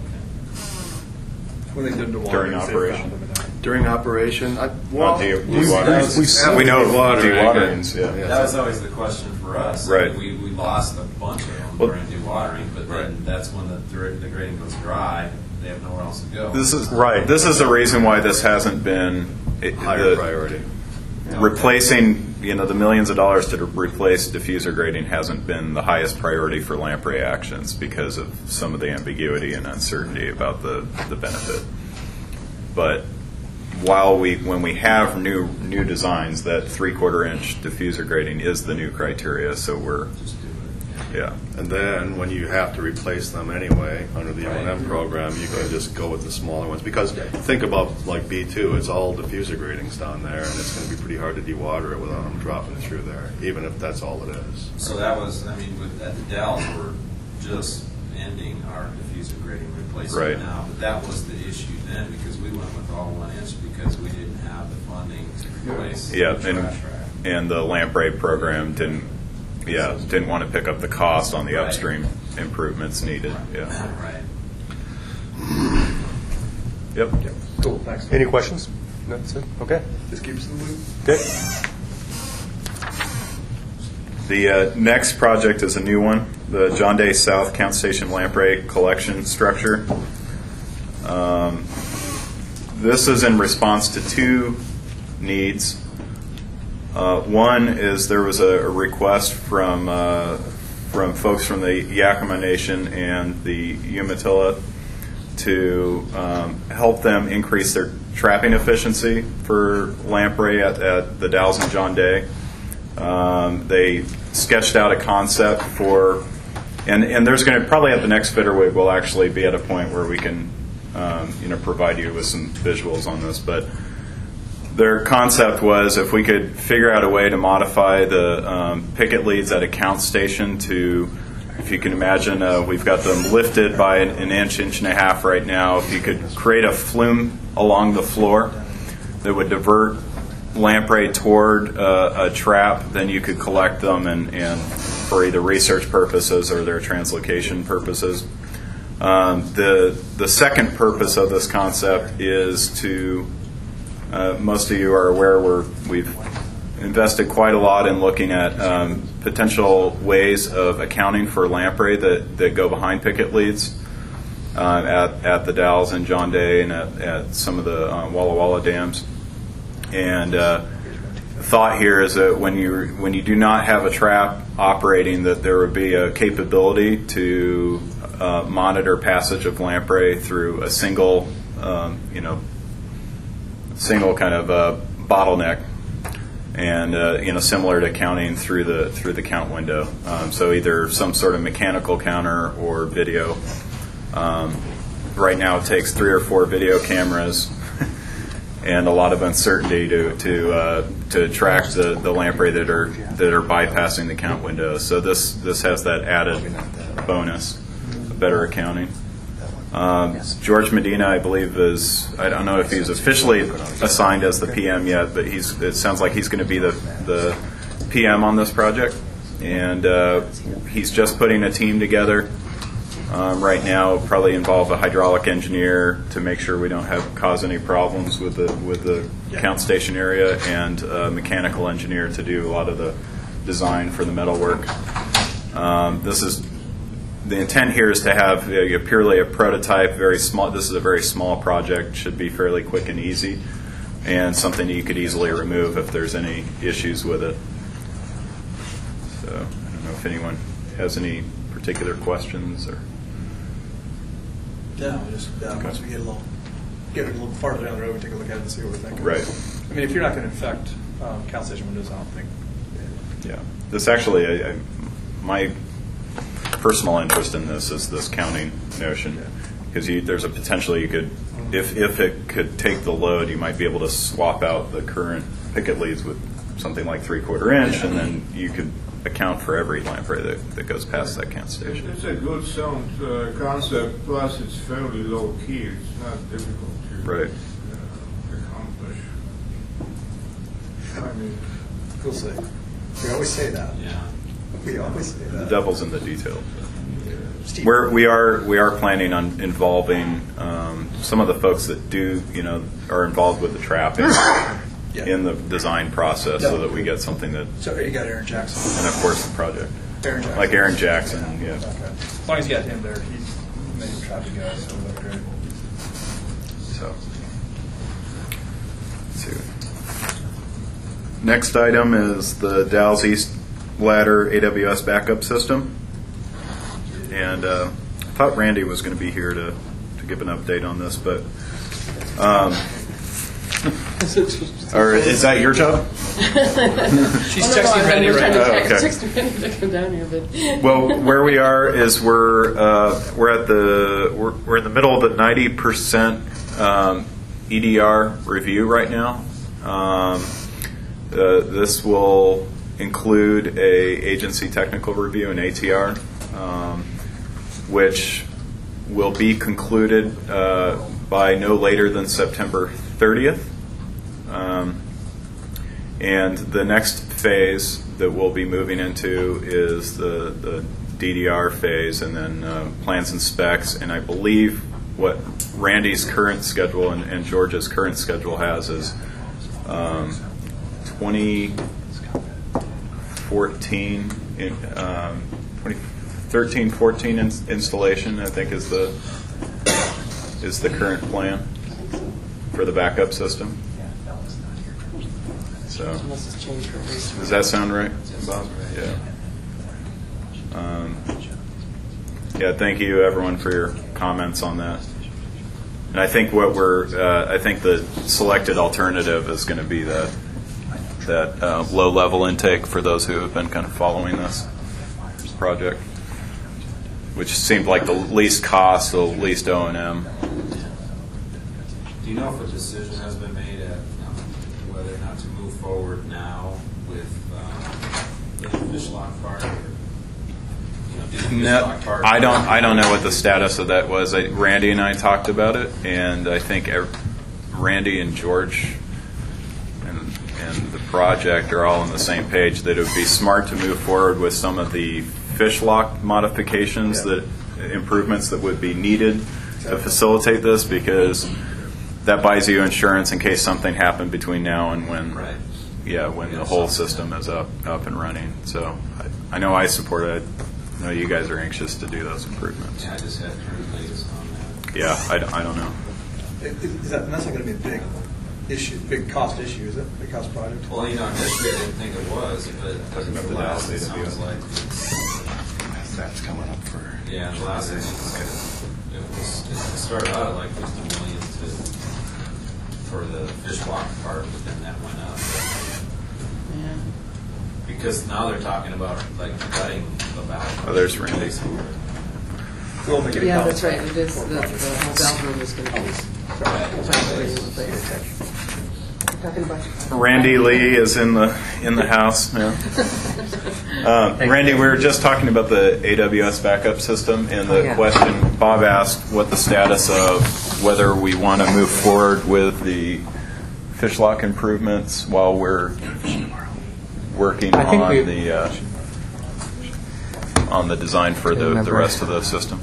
When they did the water, During they operation. found them in that. During operation, I, well, de- we- dewatering. we've- We know dewatering, dewaterings, yeah. yeah. That was always the question for us. Right. We, we lost a bunch of them Well- during dewatering, but then that's when the, dir- the grading goes dry, they have nowhere else to go. This is Right. This is the reason why this hasn't been it, Higher the- priority. Replacing, you know, the millions of dollars to replace diffuser grading hasn't been the highest priority for lamprey actions because of some of the ambiguity and uncertainty about the, the benefit. But while we, when we have new new designs, that three-quarter inch diffuser grading is the new criteria. So we're, Just do it. yeah. And then, when you have to replace them anyway, under the O and M program, you can just go with the smaller ones. Because think about like B two, it's all diffuser gratings down there, and it's going to be pretty hard to dewater it without them dropping through there, even if that's all it is. So that was, I mean, with, at the Dells, we're just ending our diffuser grading replacement Right. now. But that was the issue then, because we went with all one inch because we didn't have the funding to replace Yeah, the and trash rack. and the lamprey program didn't, yeah, didn't want to pick up the cost on the Right. upstream improvements needed. Yeah. Right. Yep. Cool, thanks. Any questions? No, that's it? Okay. Just keep us in the loop. Okay. The uh, next project is a new one, the John Day South Count Station Lamprey Collection Structure. Um, this is in response to two needs. Uh, one is there was a, a request from uh, from folks from the Yakima Nation and the Umatilla to um, help them increase their trapping efficiency for lamprey at, at the Dalles and John Day. Um, they sketched out a concept for, and, and there's going to probably at the next Fitterwig we'll actually be at a point where we can um, you know provide you with some visuals on this, but their concept was if we could figure out a way to modify the um, picket leads at a count station to, if you can imagine, uh, we've got them lifted by an, an inch, inch and a half right now. If you could create a flume along the floor that would divert lamprey toward uh, a trap, then you could collect them and, and for either research purposes or their translocation purposes. Um, the the second purpose of this concept is to, uh, most of you are aware, we're, we've invested quite a lot in looking at um, potential ways of accounting for lamprey that, that go behind picket leads uh, at, at the Dalles and John Day and at, at some of the uh, Walla Walla dams. And uh, the thought here is that when you when you do not have a trap operating, that there would be a capability to uh, monitor passage of lamprey through a single, um, you know, single kind of uh, bottleneck, and uh, you know, similar to counting through the through the count window. Um, so either some sort of mechanical counter or video. Um, right now, it takes three or four video cameras and a lot of uncertainty to to uh, to track the, the lamprey that are that are bypassing the count window. So this this has that added bonus, better accounting. Um, George Medina, I believe, is, I don't know if he's officially assigned as the P M yet, but he's it sounds like he's going to be the the P M on this project, and uh, he's just putting a team together. Um, right now, probably involve a hydraulic engineer to make sure we don't have cause any problems with the with the count station area, and a mechanical engineer to do a lot of the design for the metal work. Um, this is the intent here is to have a, a purely a prototype, very small. This is a very small project, should be fairly quick and easy, and something you could easily remove if there's any issues with it. So I don't know if anyone has any particular questions or. Yeah, just uh, once we get a little, get it a little farther down the road, we take a look at it and see what we're thinking. Right. I mean, if you're not going to infect um, count station windows, I don't think. Yeah. This actually, I, I, my personal interest in this is this counting notion, because you, there's a potential you could, if if it could take the load, you might be able to swap out the current picket leads with something like three quarter inch, and then you could account for every lamprey that, that goes past that count station. It's a good sound uh, concept, plus it's fairly low key. It's not difficult to right. uh, accomplish. I mean, we'll see. We always say that. Yeah. We always say that. The devil's in the detail. We're, we are we are planning on involving um, some of the folks that do you know are involved with the trapping. Yeah. In the design process, yeah. So that we get something that. So you got Aaron Jackson. And of course the project. Aaron Jackson. Like Aaron Jackson, yeah. Okay. As long as you got him there, he's the main traffic guy, so that's great. So. Let's see. Next item is the Dalles East Ladder A W S backup system, and uh, I thought Randy was going to be here to to give an update on this, but. Um, Or is that your job? She's texting Randy right now. Oh, okay. Texting Randy to come down here, but well, where we are is we're uh, we're at the we're, we're in the middle of the ninety percent um, E D R review right now. Um, uh, this will include a agency technical review, an A T R, um, which will be concluded uh, by no later than September thirtieth. Um, and the next phase that we'll be moving into is the, the D D R phase, and then uh, plans and specs. And I believe what Randy's current schedule and, and George's current schedule has is um, twenty fourteen, in, um, twenty thirteen fourteen in, installation, I think, is the is the current plan for the backup system. So, does that sound right, Bob? Yeah. Um, yeah. Thank you, everyone, for your comments on that. And I think what we're, uh, I think the selected alternative is going to be that that uh, low-level intake for those who have been kind of following this project, which seemed like the least cost, the least O and M. Do you know if a decision has been made at um, whether or not to move forward now with um, the fish lock part? Or, you know, did the fish No, lock part I don't. I don't know what the status of that was. I, Randy and I talked about it, and I think ev- Randy and George and and the project are all on the same page that it would be smart to move forward with some of the fish lock modifications, Yeah. that improvements that would be needed to facilitate this, because that buys you insurance in case something happened between now and when, Right. yeah, when the whole system is up up and running. So I, I know I support it. I know you guys are anxious to do those improvements. Yeah, I just had heard the latest on that. Yeah, I, don't- I don't know. Is that, that's not going to be a big issue, big cost issue, is it? Big cost project? Well, you know, initially I didn't think it was, but Talking about the the last, it Dallas A W S. sounds like it's, That's coming up for. yeah, the last I think it was, it started out at like fifty million to, for the fish lock part, but then that went up. Because now they're talking about like cutting the valve. Oh, there's Randy. We'll make it a Yeah, cost. that's right. It is, the, the whole valve room is going to be. Talking about. Randy Lee is in the in the house now. Um, Randy, we were just talking about the A W S backup system, and the Oh, yeah. question Bob asked what the status of whether we want to move forward with the fish lock improvements while we're working I think on we- the uh, on the design for the, the remember. rest of the system.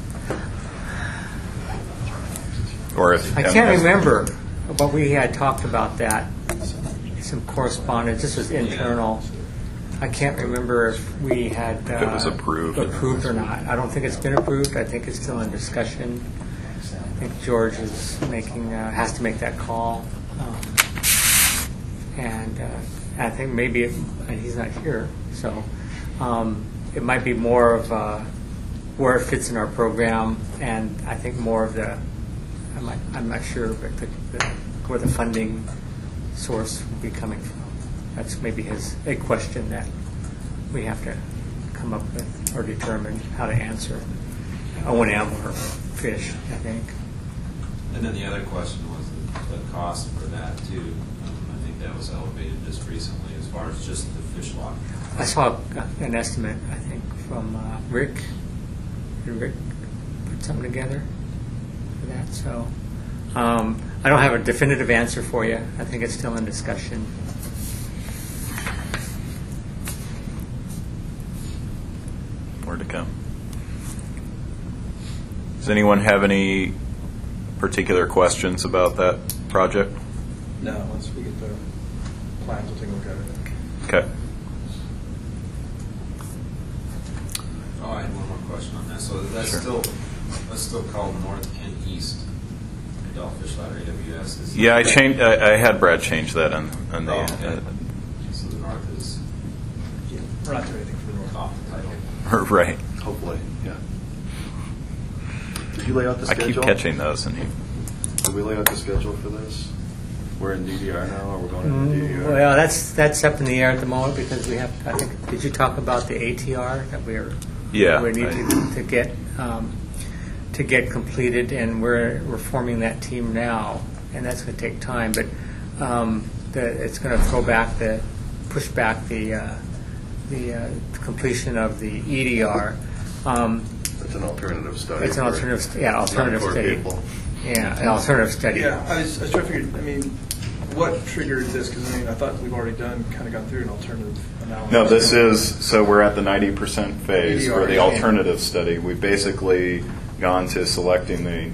Or if I can't remember, but we had talked about that, some correspondence, this was internal. I can't remember if we had. If it was uh, approved. Approved or not. I don't think it's been approved, I think it's still in discussion. I think George is making, uh, has to make that call. Um, And uh, I think maybe, it, and he's not here, so um, it might be more of uh, where it fits in our program, and I think more of the, I'm not, I'm not sure, but the, the, where the funding source will be coming from. That's maybe his a question that we have to come up with or determine how to answer. O and M or fish, I think. And then the other question was the, the cost for that too. Um, I think that was elevated just recently as far as just the fish lock. I saw an estimate, I think, from uh, Rick. Did Rick put something together for that? So um, I don't have a definitive answer for you. I think it's still in discussion. More to come. Does anyone have any particular questions about that project? No, once we get the plans, we'll take a look at it. Okay. Oh, I had one more question on that. So that's Sure. still that's still called north and east Adult Fish Ladder A W S. Is Yeah, I changed. I, I had Brad change that on, on the. Oh, okay. uh, So the north is We're not doing anything for the north. off the title. right. Hopefully, yeah. Did you lay out the I schedule? keep catching those, and he, Did we lay out the schedule for this? We're in D D R now, or we're going into D D R? Mm, Well, that's that's up in the air at the moment because we have. I think. Did you talk about the A T R that we're? Yeah, We need I- to, to get um, to get completed, and we're we're forming that team now, and that's going to take time. But um, the, it's going to throw back the push back the uh, the uh, completion of the E D R. Um, It's an alternative study. it's an for alternative. st- Yeah, alternative non-core study. people. Yeah, an alternative study. Yeah, I was, I was trying to figure, I mean, what triggered this? Because, I mean, I thought we've already done, kind of gone through an alternative analysis. no, this is so we're at the ninety percent phase E D R, for the yeah. alternative study. We've basically gone to selecting the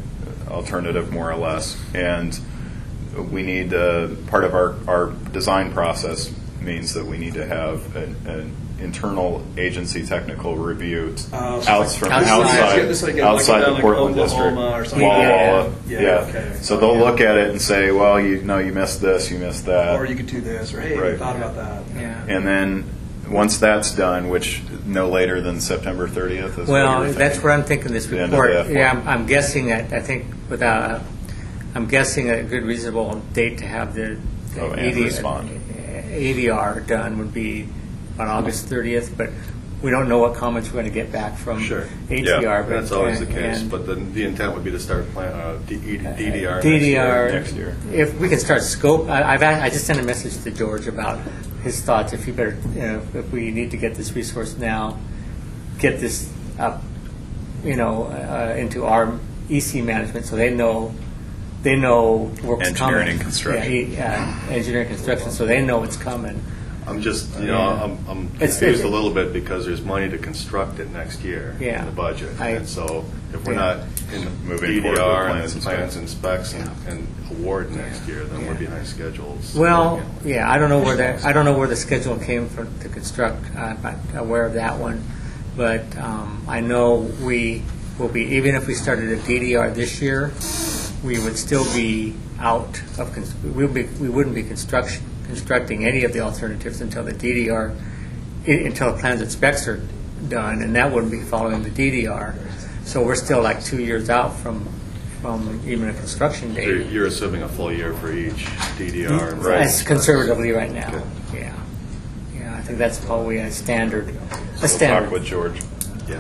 alternative, more or less. And we need, uh, part of our, our design process means that we need to have an, an internal agency technical review t- Oh, so outs like from outside- outside, it's like a- outside like the like Portland Oklahoma or district. something. Walla Yeah, Walla. yeah, Yeah. okay. So they'll look at it and say, well, you know, you missed this, you missed that. Or you could do this, or hey, Right. we thought about that. Yeah. And then once that's done, which no later than September thirtieth is Well, what you're that's thinking. where I'm thinking this The end of report. the F one. Yeah, I'm, I'm guessing that, I think without, I'm guessing a good reasonable date to have the the Oh, and A D respond. A D R done would be on August thirtieth, but we don't know what comments we're going to get back from Sure. A T R. Yeah, but- that's always the and- case, and- but the, the intent would be to start plan, uh, D- E- D D R D D R next year. If we can start scope, I, I've a- I just sent a message to George about his thoughts. If he better, you know, if we need to get this resource now, get this up, you know, uh, into our E C management, so they know, they know work's Engineering coming. and construction. Yeah, he- uh, engineering and construction, so they know it's coming. I'm just, you know, I'm, I'm It's- confused a it- little bit because there's money to construct it next year Yeah. in the budget. I- And so if we're Yeah. not in Moving D D forward with R plans and and plans and specs and, and award next year, then we're behind schedules. Well, yeah, I don't know where that, I don't know where the schedule came from to construct. I'm not aware of that one. But um, I know we will be, even if we started a D D R this year, we would still be out of, cons- we would be, we wouldn't be construction, constructing any of the alternatives until the D D R, i- until the plans and specs are done, and that wouldn't be following the D D R. So we're still like two years out from, from even a construction So You're, date. you're assuming a full year for each D D R. and That's specs. conservatively right now. Good. Yeah. Yeah, I think that's probably a standard. So A we'll standard. talk with George. Yeah.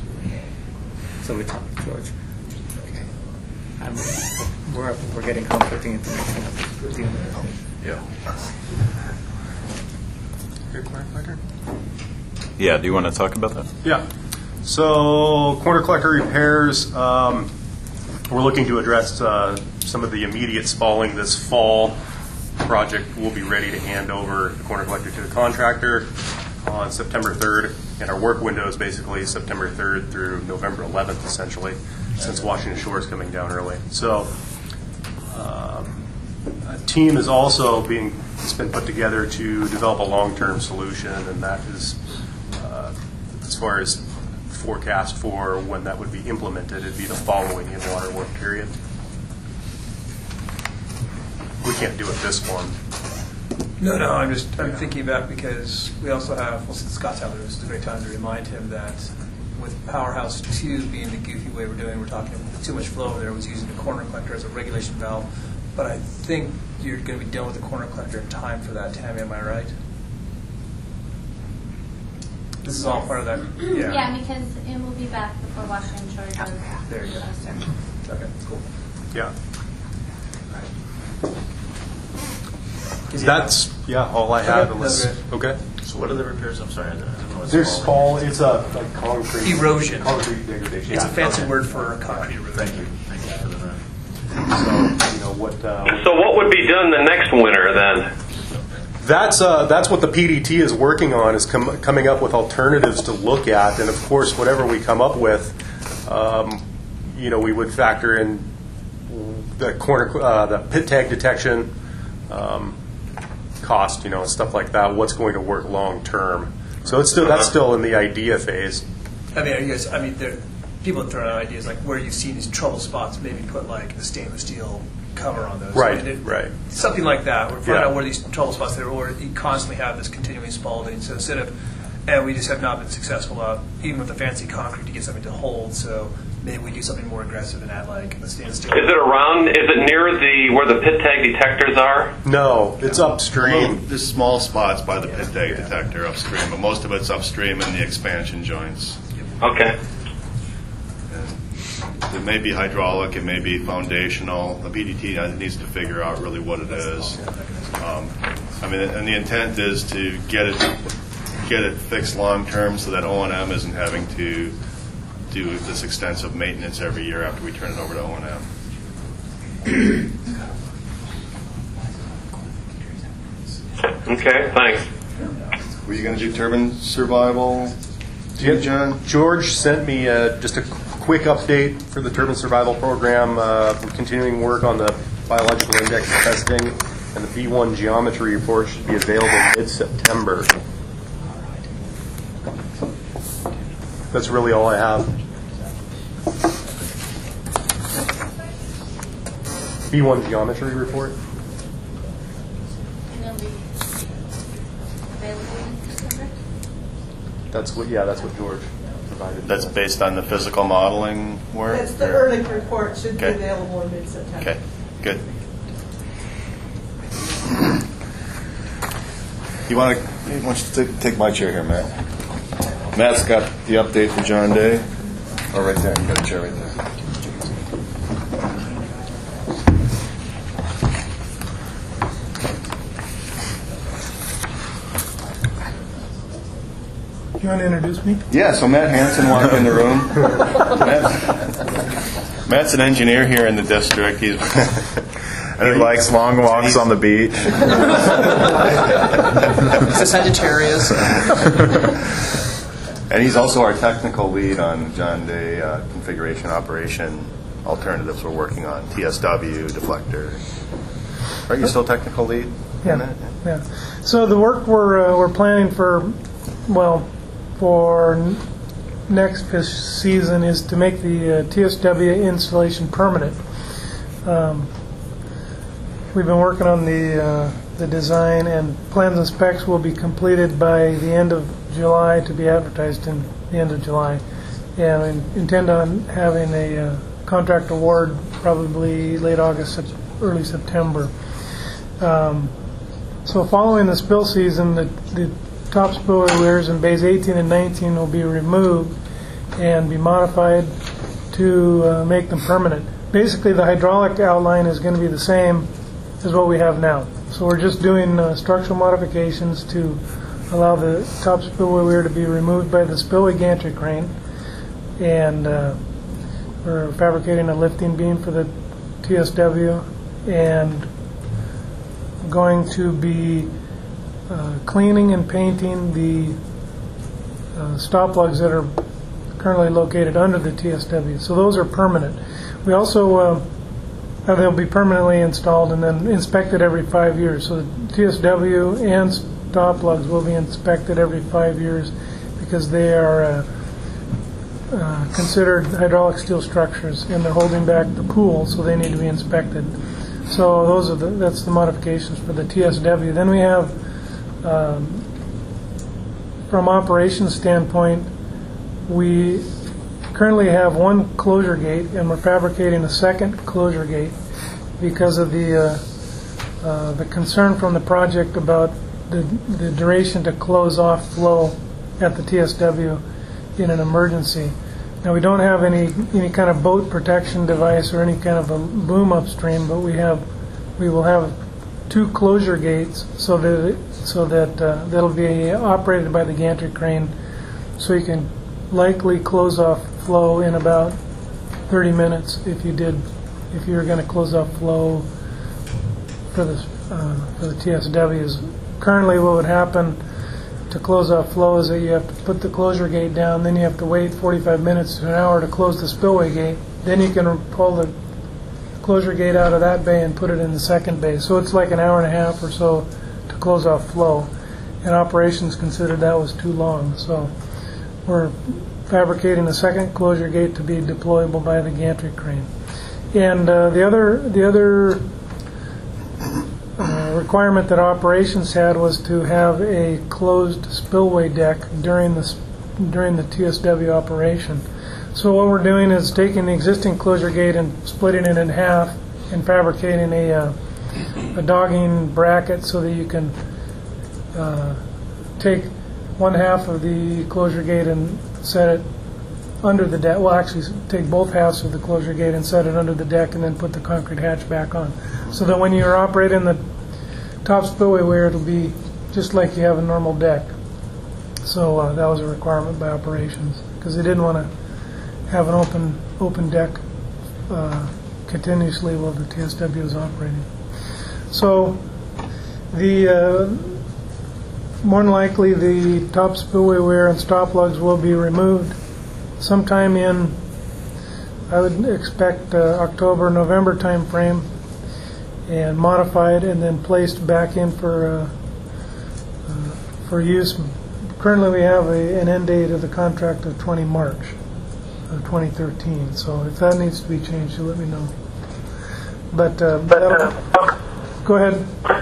So we talked to George. Okay. I'm, we're, we're getting conflicting information. Yeah. Yeah, do you want to talk about that? Yeah. So corner collector repairs, um, we're looking to address uh, some of the immediate spalling this fall. Project will be ready to hand over the corner collector to the contractor on September third, and our work window is basically September third through November eleventh, essentially, since Washington Shore is coming down early. So um, a team is also being, it's been put together to develop a long-term solution, and that is, uh, as far as forecast for when that would be implemented, it'd be the following in-water work period. We can't do it this one. No, no, I'm just, I'm thinking back because we also have, well, since Scott's out there, this is a great time to remind him that with Powerhouse two being the goofy way we're doing, we're talking too much flow over there, was using the corner collector as a regulation valve. But I think you're going to be done with the corner collector in time for that, Tammy, am I right? This is all part of that, yeah. Yeah, because it will be back before Washington Shore does. There you go. does their- Okay, cool. Yeah. That's, yeah, all I have Okay, unless, that's okay. So what are the repairs? I'm sorry, I don't I don't know what's There's involved. spall, it's a like concrete. Erosion. Concrete degradation. It's a Yeah, fancy okay. word for concrete erosion. Thank you, thank you for the. So, you know, what, uh, So what would be done the next winter then? That's uh, that's what the P D T is working on, is com- coming up with alternatives to look at, and of course, whatever we come up with, um, you know, we would factor in the corner, uh, the pit tag detection um, cost, you know, and stuff like that. What's going to work long term? So it's still that's still in the idea phase. I mean, I guess, I mean, there, people have thrown out ideas like where you've seen these trouble spots, maybe put like a stainless steel cover on those. Right, I mean, it- right. Something like that. Or find Yeah. out where these trouble spots there, or you constantly have this continuing spalling. So instead of, and we just have not been successful out, even with the fancy concrete, to get something to hold. So maybe we do something more aggressive and add like a stainless steel. Is it around, is it near the, where the pit tag detectors are? No, it's upstream. There's small spots by the pit tag detector upstream, but most of it's upstream in the expansion joints. Okay. It may be hydraulic, it may be foundational. The P D T needs to figure out really what it is. Um, I mean, and the intent is to get it get it fixed long term, so that O and M isn't having to do this extensive maintenance every year after we turn it over to O and M. Okay, thanks. Were you going to do turbine survival? Yeah, John? George sent me uh, just a quick update for the turbine survival program. Uh, we're continuing work on the biological index testing, and the B one geometry report should be available mid-September. That's really all I have. B one geometry report. And they'll be available in December? That's what. Yeah, that's what George provided. That's based on the physical modeling work? That's the Ehrlich report, should be Okay. available in mid-September. Okay, good. You want to, why don't you take, take my chair here, Matt? Matt's got the update for John Day. Oh, right there. You got a chair right there. You want to introduce me? Yeah, so Matt Hansen walked in the room. Matt's, Matt's an engineer here in the district. He's And he likes long walks on the beach. He's a Sagittarius. And he's also our technical lead on John Day uh, configuration operation alternatives we're working on, T S W, deflector. Are you still technical lead? Yeah. Yeah. So the work we're uh, we're planning for, well, for n- next fish season is to make the uh, T S W installation permanent. Um, we've been working on the uh, the design, and plans and specs will be completed by the end of July to be advertised in the end of July. And we intend on having a uh, contract award probably late August, Sep- early September. Um, so following the spill season, the, the top spillway weirs in bays eighteen and nineteen will be removed and be modified to uh, make them permanent. Basically, the hydraulic outline is going to be the same as what we have now. So we're just doing uh, structural modifications to allow the top spillway weir to be removed by the spillway gantry crane, and uh, we're fabricating a lifting beam for the T S W, and going to be uh, cleaning and painting the uh, stop plugs that are currently located under the T S W. So those are permanent. We also uh, uh, they'll be permanently installed and then inspected every five years. So the T S W and stop plugs will be inspected every five years because they are uh, uh, considered hydraulic steel structures, and they're holding back the pool, so they need to be inspected. So those are the, that's the modifications for the T S W. Then we have, um, from operations standpoint, we currently have one closure gate, and we're fabricating a second closure gate because of the uh, uh, the concern from the project about the, the duration to close off flow at the T S W in an emergency. Now, we don't have any any kind of boat protection device or any kind of a boom upstream, but we have we will have two closure gates so that it, so that uh, that'll be operated by the gantry crane, so you can likely close off flow in about thirty minutes if you did if you were going to close off flow for the uh, for the T S Ws. Currently, what would happen to close off flow is that you have to put the closure gate down, then you have to wait forty-five minutes to an hour to close the spillway gate. Then you can pull the closure gate out of that bay and put it in the second bay. So it's like an hour and a half or so to close off flow. And operations considered that was too long. So we're fabricating a second closure gate to be deployable by the gantry crane. And uh, the other the other Uh, requirement that operations had was to have a closed spillway deck during the during the T S W operation. So what we're doing is taking the existing closure gate and splitting it in half and fabricating a uh, a dogging bracket so that you can uh, take one half of the closure gate and set it under the deck. Well, actually, take both halves of the closure gate and set it under the deck, and then put the concrete hatch back on, so that when you're operating the top spillway weir, it'll be just like you have a normal deck. So uh, that was a requirement by operations because they didn't want to have an open open deck uh, continuously while the T S W is operating. So the uh, more than likely the top spillway weir and stop lugs will be removed sometime in I would expect uh, October, November timeframe, and modified and then placed back in for uh, uh, for use. Currently, we have a, an end date of the contract of twenty March of twenty thirteen. So if that needs to be changed, you let me know. But, uh, but uh, go ahead.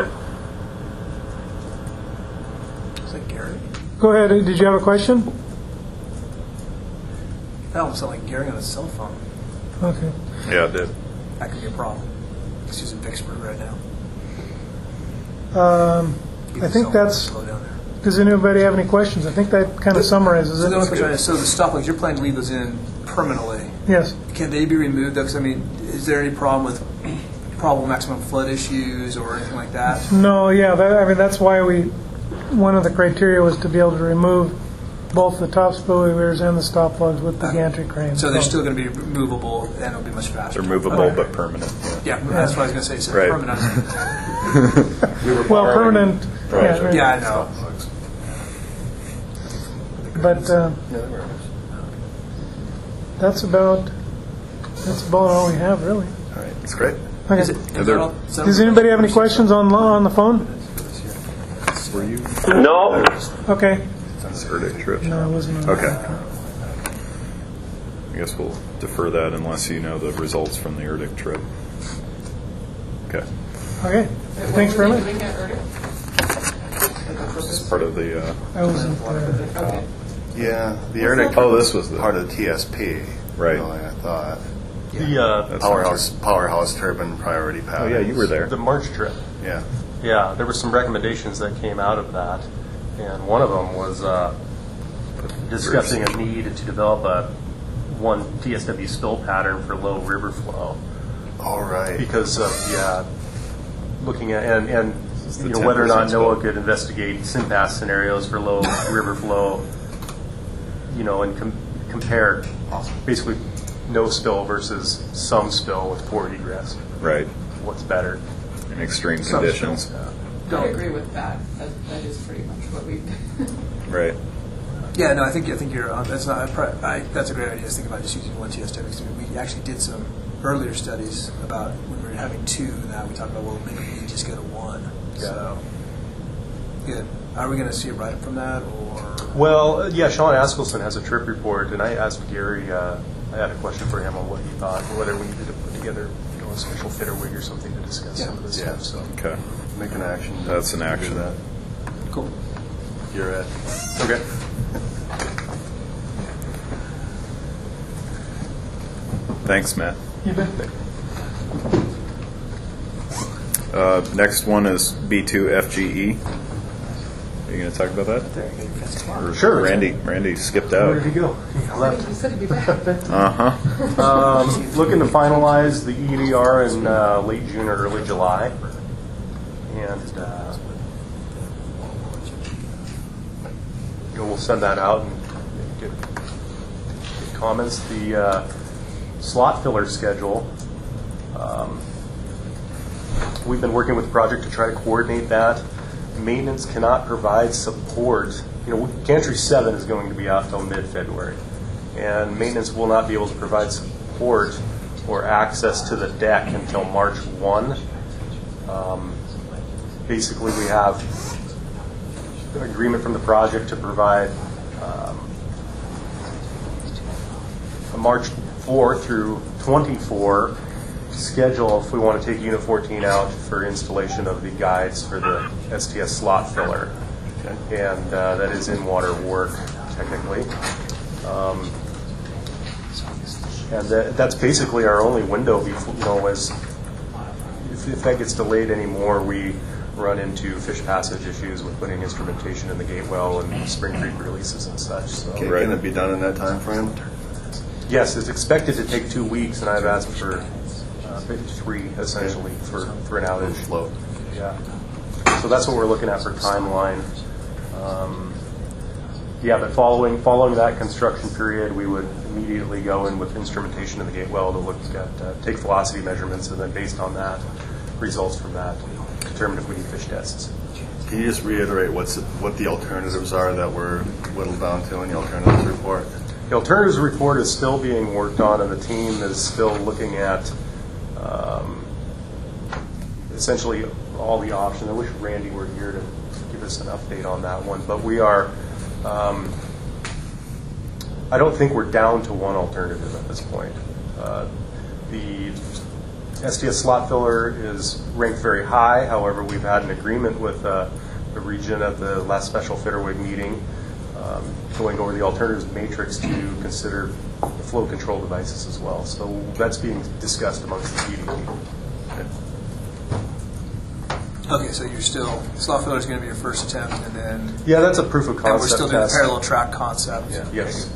Is that Gary? Go ahead. Did you have a question? That almost sounded like Gary on his cell phone. Okay. Yeah, it did. That could be a problem. He's using Vicksburg right now. Um, I think that's. Slow down there. Does anybody have any questions? I think that kind of summarizes So it. the only question I have, so the stop logs, you're planning to leave those in permanently. Yes. Can they be removed? Because I mean, is there any problem with probable maximum flood issues or anything like that? No, yeah, that, I mean, that's why we, one of the criteria was to be able to remove both the top spillway weirs and the stop logs with the gantry crane. So they're still going to be removable and it'll be much faster. They're movable Okay. but permanent. Yeah, that's what I was going to say. So Right. permanent. We were Well, borrowing permanent, project. yeah, right. Yeah, I know. But uh, that's about, that's about all we have, really. All right, that's great. Okay. Is it- is that all- is that Does all- anybody have any questions on on the phone? Were you? No. Okay. That's Erdic trip. No, I wasn't on Okay. that. I guess we'll defer that unless you know the results from the Erdic trip. Okay. Okay. Thanks very much. This is part of the. Uh, I wasn't there. Yeah, the Erdic. Oh, this was the part of the T S P. Right. Really, I thought. The uh, That's powerhouse, powerhouse turbine priority path. Oh yeah, you were there. the March trip. Yeah. Yeah, there were some recommendations that came out of that, and one of them was uh, discussing a need to develop a one T S W spill pattern for low river flow. All right. Because of yeah, looking at and and the you know whether or not ten percent NOAA spill. could investigate SIMPAS scenarios for low river flow, you know, and com- compare basically no spill versus some spill with poor egress. Right. What's better? In extreme Some conditions. spill. I agree with that. That, that is pretty much what we. Right. Yeah, no, I think I think you're. Uh, that's not. I, pro- I, that's a great idea. Just think about just using one T S W. We actually did some earlier studies about when we were having two. Now we talked about well, maybe we just go to one. So good. Are we going to see a write up from that, or? Well, uh, yeah, Sean Askelson has a trip report, and I asked Gary. Uh, I had a question for him on what he thought, whether we needed to put together, you know, a special fitter wig or something to discuss Yeah. some of this Yeah. stuff. So Okay. Make an action. That's an Do action. that. Cool. You're at. okay. Thanks, Matt. You bet. Uh, next one is B two F G E. Are you going to talk about that? Or Sure. Randy, Randy skipped out. Where did he go? He left. You said he'd be back. Uh huh. Um, looking to finalize the E D R in uh, late June or early July, and uh, you know, we'll send that out and get, get comments. The uh, slot filler schedule. Um, we've been working with the project to try to coordinate that. Maintenance cannot provide support. You know, Gantry seven is going to be out till mid-February, and maintenance will not be able to provide support or access to the deck until March first. Um, basically, we have an agreement from the project to provide um, a March fourth through twenty-four schedule if we want to take Unit fourteen out for installation of the guides for the S T S slot filler. And uh, that is in-water work, technically. Um, and that, that's basically our only window, before, you know, as if, if that gets delayed anymore, we run into fish passage issues with putting instrumentation in the gate well and Spring Creek releases and such. So. Okay, can it be done in that time frame? Yes, it's expected to take two weeks, and I've asked for uh, three, essentially, for, for an outage. Float. Yeah. So that's what we're looking at for timeline. Um, yeah, but following following that construction period, we would immediately go in with instrumentation in the gate well to look at uh, take velocity measurements, and then based on that, results from that, determine if we need fish tests. Can you just reiterate what's what the alternatives are that were whittled down to in the alternatives report? the alternatives report is still being worked on, and the team is still looking at um, essentially all the options. I wish Randy were here to give us an update on that one, but we are. Um, I don't think we're down to one alternative at this point. Uh, the S T S slot filler is ranked very high. However, we've had an agreement with uh, the region at the last special Fitterway meeting, um, going over the alternatives matrix to consider flow control devices as well. So that's being discussed amongst the P D T. Okay, so you're still, slot filler is going to be your first attempt, and then... Yeah, that's a proof of concept And we're still doing test. a parallel track concept. Yeah. Yes.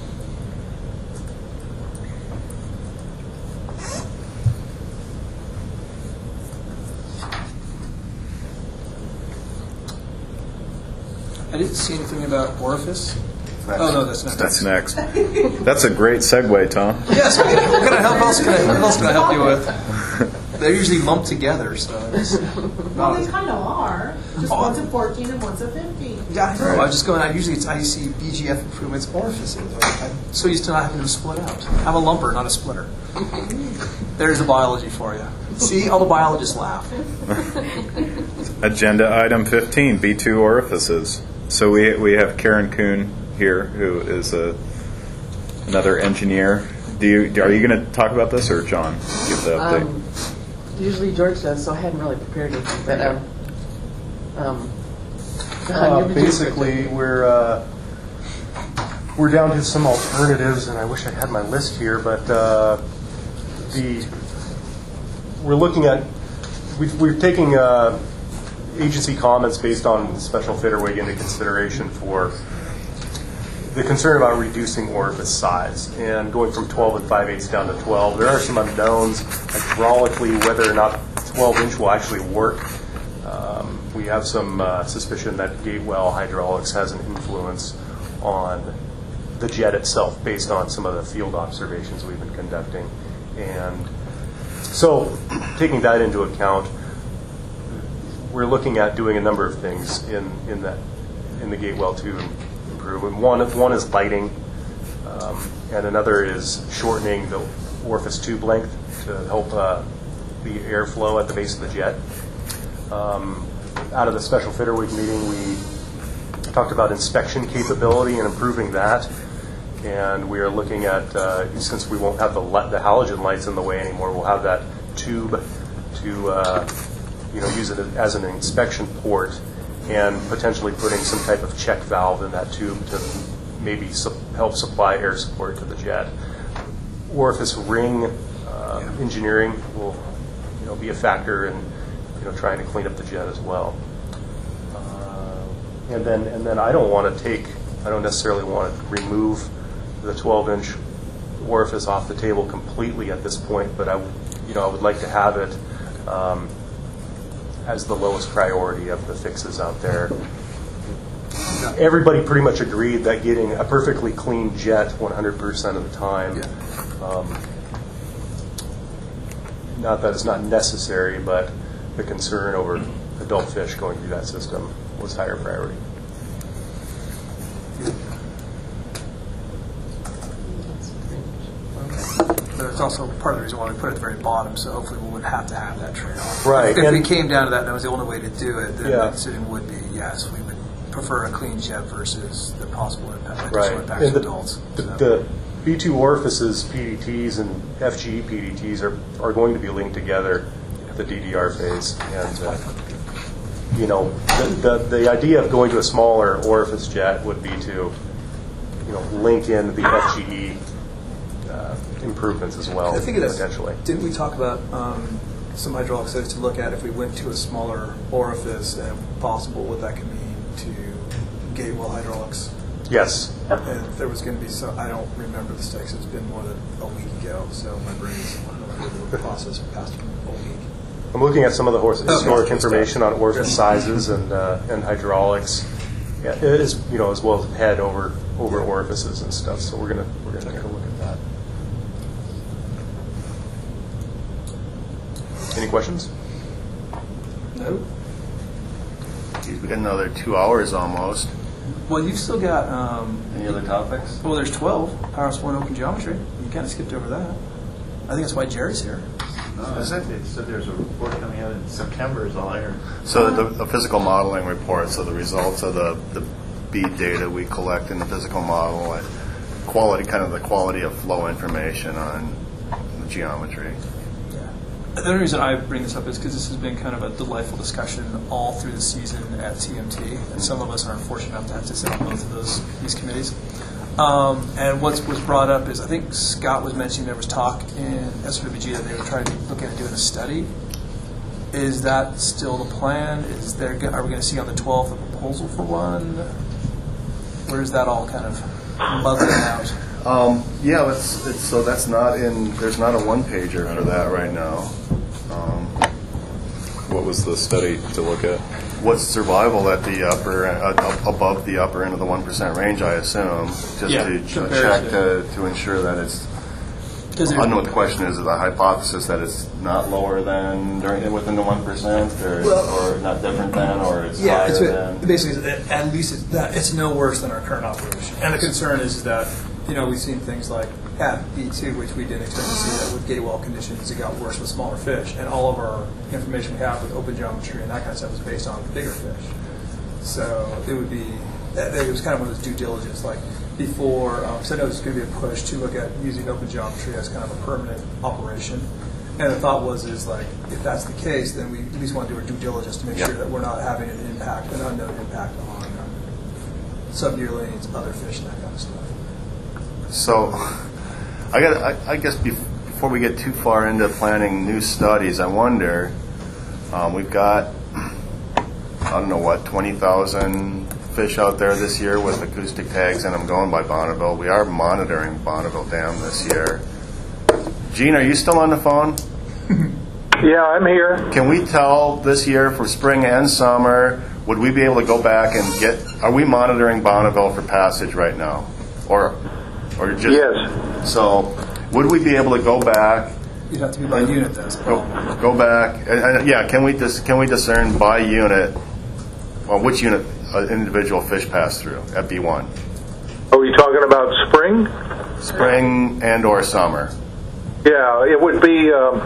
I didn't see anything about orifice. Oh, no, that's not. That's next. That's a great segue, Tom. Yes, what can I help? What else can I, what else can I help you with? They're usually lumped together, so it's Well, they kind of are. Just one's a fourteen and one's a fifteen. Yeah, I know. I was just going. I usually it's I see B G F improvements orifices. I'm so used to not having them split out. I'm a lumper, not a splitter. There's the biology for you. See, all the biologists laugh. Agenda item fifteen, B two orifices. So we we have Karen Kuhn here, who is a, another engineer. Do you are you going to talk about this, or John give the update? Um, usually George does, so I hadn't really prepared anything. But um, um, Uh, basically, we're uh, we're down to some alternatives, and I wish I had my list here, but uh, the we're looking at we've, we're taking uh, agency comments based on special Fitterway into consideration for the concern about reducing orifice size and going from twelve and five eighths down to twelve. There are some unknowns hydraulically whether or not twelve inch will actually work. Um, we have some uh, suspicion that Gatewell hydraulics has an influence on the jet itself based on some of the field observations we've been conducting. And so, taking that into account, we're looking at doing a number of things in, in, that, in the Gatewell to improve. And one, one is lighting, um, and another is shortening the orifice tube length to help uh, the airflow at the base of the jet. Um, out of the special Fitterweek meeting, we talked about inspection capability and improving that. And we are looking at, uh, since we won't have the, the halogen lights in the way anymore, we'll have that tube to uh, you know, use it as an inspection port and potentially putting some type of check valve in that tube to maybe su- help supply air support to the jet. Orifice ring uh, engineering will you know, be a factor in you know, trying to clean up the jet as well. Uh, and then, and then I don't want to take, I don't necessarily want to remove the twelve inch orifice off the table completely at this point, but I, you know, I would like to have it um, as the lowest priority of the fixes out there. Everybody pretty much agreed that getting a perfectly clean jet one hundred percent of the time, um, not that it's not necessary, but the concern over adult fish going through that system was higher priority. But it's also part of the reason why we put it at the very bottom, so hopefully we wouldn't have to have that trade-off. Right. If and we came down to that and that was the only way to do it, then Yeah. the decision would be, yes, we would prefer a clean jet versus the possible impact, Right. impacts And to the, adults. the, So- the B two orifices, P D Ts, and F G E P D Ts are, are going to be linked together at the D D R phase. And, uh, you know, the, the, the idea of going to a smaller orifice jet would be to, you know, link in the F G E uh, improvements as well, I think it is. potentially. Didn't we talk about um, some hydraulic studies to look at if we went to a smaller orifice and possible what that could mean to Gatewell hydraulics? Yes. And there was going to be some, I don't remember the stakes, it's been more than a week ago, so my brain's the process past a week. I'm looking at some of the horse, Okay. historic information on orifice sizes and uh, and hydraulics, yeah, it is, you know, as well as head over over orifices and stuff. So we're gonna we're gonna take a look at that. Any questions? No. Geez, we got another two hours almost. Well, you've still got. Um, Any other topics? Well, there's twelve. Powerhouse one open geometry. You kind of skipped over that. I think that's why Jerry's here. No, Is it? It said there's a report coming out in September is all I heard. So the, the physical modeling report, so the results of the, the bead data we collect in the physical model, and quality, kind of the quality of flow information on the geometry. The only reason I bring this up is because this has been kind of a delightful discussion all through the season at T M T, and some of us are unfortunate enough to have to sit on both of those these committees. Um, and what was brought up is, I think Scott was mentioning there was talk in S W G that they were trying to look at doing a study. Is that still the plan? Is there? Are we going to see on the twelfth a proposal for one? Where is that all kind of bubbling out? Um, yeah, it's, it's, so that's not in, there's not a one-pager for that right now. Um, What was the study to look at? What's survival at the upper, uh, above the upper end of the one percent range, I assume, just Yeah, to ch- compared check to- to, to ensure that it's, Is I there- don't know what the question is, is the hypothesis that it's not lower than, during, within the one percent, or, Well- or not different than, or it's Yeah, higher it's than? basically at at least it's, that it's no worse than our current operation. And the concern is that you know we've seen things like at B two, which we didn't expect to see, that with gate wall conditions it got worse with smaller fish, and all of our information we have with open geometry and that kind of stuff is based on bigger fish. So it would be that it was kind of one of those due diligence, like before. Um, so I know it's going to be a push to look at using open geometry as kind of a permanent operation. And the thought was, is like, if that's the case, then we at least want to do our due diligence to make Yep. sure that we're not having an impact, an unknown impact on um, sub-yearlings, other fish, and that kind of stuff. So, I got. I, I guess bef- before we get too far into planning new studies, I wonder. Um, we've got, I don't know what, twenty thousand fish out there this year with acoustic tags, and I'm going by Bonneville. We are monitoring Bonneville Dam this year. Gene, are you still on the phone? Yeah, I'm here. Can we tell this year for spring and summer, would we be able to go back and get, are we monitoring Bonneville for passage right now? Or, or just? Yes. So, would we be able to go back? You'd have to be by unit, that's the Go, problem. go back, and, and, yeah, can we dis, can we discern by unit, well, which unit an individual fish pass through at B one? Are we talking about spring? Spring and or summer? Yeah, it would be, um,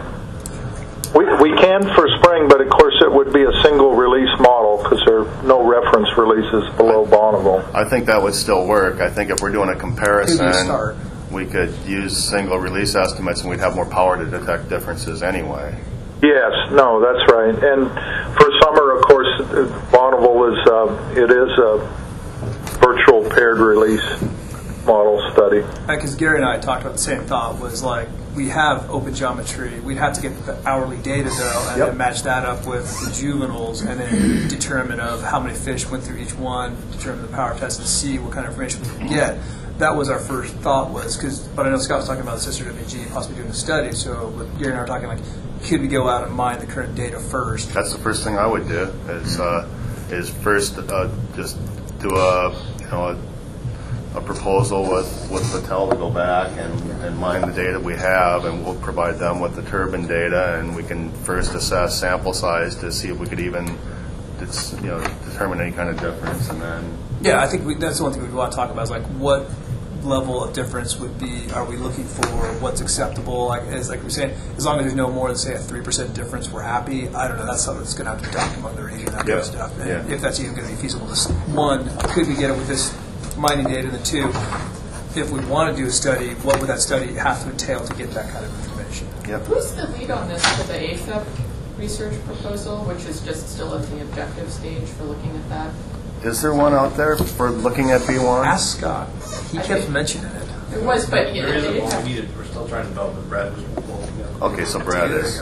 we, we can for spring, but of course it would be a single release model because there are no reference releases below Bonneville. I think that would still work. I think if we're doing a comparison, Could be a start. we could use single release estimates and we'd have more power to detect differences anyway. Yes, no, that's right. And for summer, of course, Bonneville is, uh, it is a virtual paired release model study. Because Gary and I talked about the same thought, was like, we have open geometry, we'd have to get the hourly data though, and Yep. then match that up with the juveniles, and then determine of how many fish went through each one, determine the power test, and see what kind of information we can get. That was our first thought was, because, but I know Scott was talking about the sister W G possibly doing a study, so but Gary and I were talking like, could we go out and mine the current data first? That's the first thing I would do. Is uh, is first uh, just do a you know a, a proposal with with Patel to go back and, and mine the data we have, and we'll provide them with the turbine data, and we can first assess sample size to see if we could even it's, you know determine any kind of difference, and then Yeah, I think we, that's the one thing we want to talk about is like what level of difference would be, are we looking for, what's acceptable, like as like we're saying, as long as there's no more than say a three percent difference, we're happy. I don't know, that's something that's going to have to be talked among the region, that kind Yeah, of stuff. And yeah. if that's even going to be feasible, just one, could we get it with this mining data, and the two, if we want to do a study, what would that study have to entail to get that kind of information? Yep. Who's the lead on this for the A F E P research proposal, which is just still at the objective stage for looking at that? is there one out there for looking at B one? Ask Scott. He kept mentioning it. There was, but you know, There they isn't didn't one have. we needed. We're still trying to develop it. Brad was pulling together. Okay, so Brad is.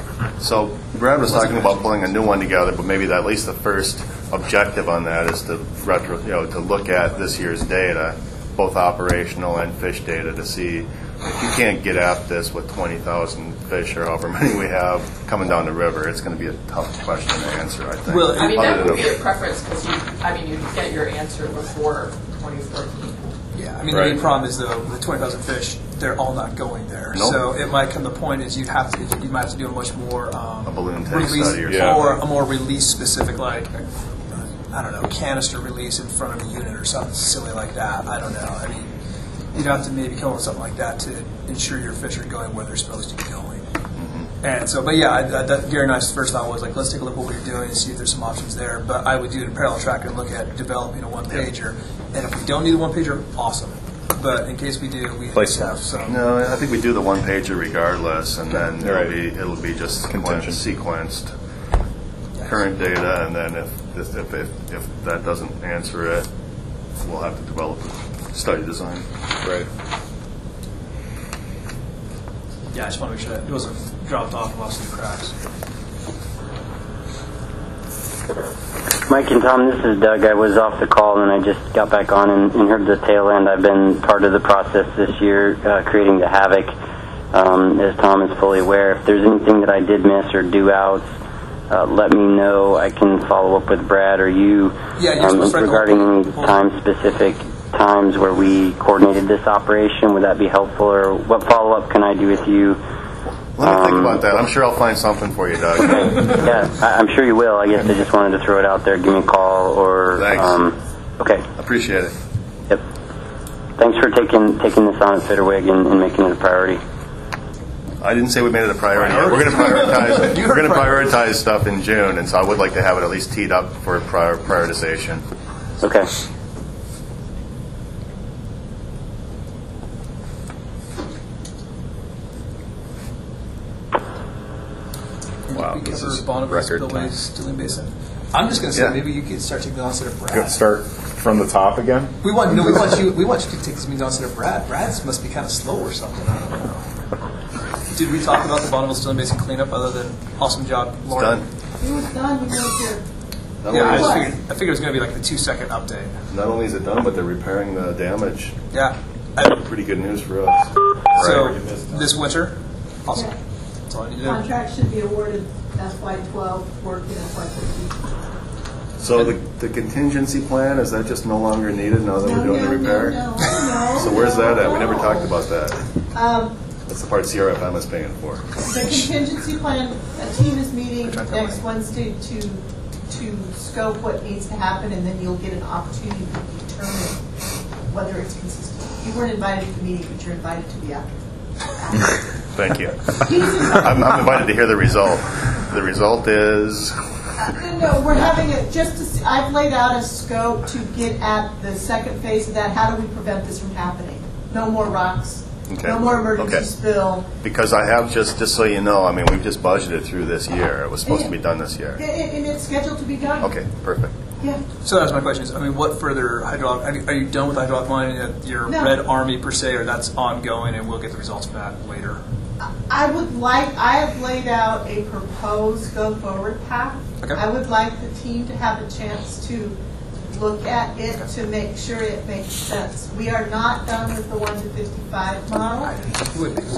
So Brad was talking about pulling a new one together, but maybe at least the first objective on that is to retro, you know, to look at this year's data, both operational and fish data, to see if you can't get at this with twenty thousand fish or however many we have coming down the river. It's going to be a tough question to answer, I think. Well, I mean, that Other would be than- a preference because you, I mean, you'd get your answer before twenty fourteen. Yeah, I mean, Right. the main problem is though, with twenty thousand fish, they're all not going there. Nope. So it might come to the point is you'd have to, you might have to do a much more um, A balloon tank release study or or something. a more release specific, like I don't know, canister release in front of the unit or something silly like that. I don't know. I mean, you'd have to maybe come up with something like that to ensure your fish are going where they're supposed to be going. And so, but yeah, I, I, that, Gary and I's first thought was like, let's take a look at what we're doing and see if there's some options there. But I would do it in parallel track and look at developing a one-pager. And if we don't need a one-pager, awesome. But in case we do, we Place have some. No, I think we do the one pager regardless, and then it'll Right. be it'll be just sequenced, Contingent. sequenced current data, and then if if, if if if that doesn't answer it, we'll have to develop a study design. Right. Yeah, I just want to make sure that it wasn't dropped off and lost in the cracks. Mike and Tom, this is Doug. I was off the call and I just got back on and, and heard the tail end. I've been part of the process this year, uh, creating the Havoc, um, as Tom is fully aware. If there's anything that I did miss or do out, uh, let me know. I can follow up with Brad or you Yeah, you're um, supposed to regarding any time-specific times where we coordinated this operation. Would that be helpful? Or what follow-up can I do with you? Let me think Um, about that. I'm sure I'll find something for you, Doug. Yeah, I, I'm sure you will. I guess I just wanted to throw it out there. Give me a call or. Thanks. Um, okay. Appreciate it. Yep. Thanks for taking taking this on at Fitterwig and, and making it a priority. I didn't say we made it a priority. yet. We're going to prioritize. We're going to prioritize stuff in June, and so I would like to have it at least teed up for prior, prioritization. Okay. Wow, We this cover is Bonneville, record time. Spillway, Stilling Basin. I'm just going to say Yeah. maybe you could start taking on instead of Go- Brad. Start from the top again? We want no, we want you. We want you to take this meeting on instead of Brad. Brad's must be kind of slow or something. I don't know. Did we talk about the Bonneville Stilling Basin cleanup? Other than awesome job, Lauren. done. It was done, you guys here. Not Yeah, I only, just is, figured. I figured it was going to be like a two-second update. not only is it done, but they're repairing the damage. Yeah. Pretty good news for us. So this winter, awesome. Yeah. That's all I need to do. Contract should be awarded F Y twelve, work in F Y fifteen. So the, the contingency plan, is that just no longer needed now that No, we're doing no, the repair? no, no, no, So where's that at? We never no. talked about that. Um, That's the part C R F M is paying for. The contingency plan, a team is meeting next Wednesday to, to scope what needs to happen, and then you'll get an opportunity to determine whether it's consistent. You weren't invited to the meeting, but you're invited to the after. Thank you. I'm, I'm invited to hear the result. The result is, Uh, No, we're having it, just to, see- I've laid out a scope to get at the second phase of that. How do we prevent this from happening? No more rocks, Okay. no more emergency Okay. spill. because I have just, just so you know, I mean, we've just budgeted through this year. It was supposed to be done this year. And- And and it's scheduled to be done. Okay, perfect. Yeah. So that's my question. Is, I mean, what further hydraulic? Are you, are you done with hydraulic mining at your No. Red Army per se, or that's ongoing, and we'll get the results back later? I would like, I have laid out a proposed go-forward path. Okay. I would like the team to have a chance to look at it to make sure it makes sense. We are not done with the one to fifty-five model. Would be.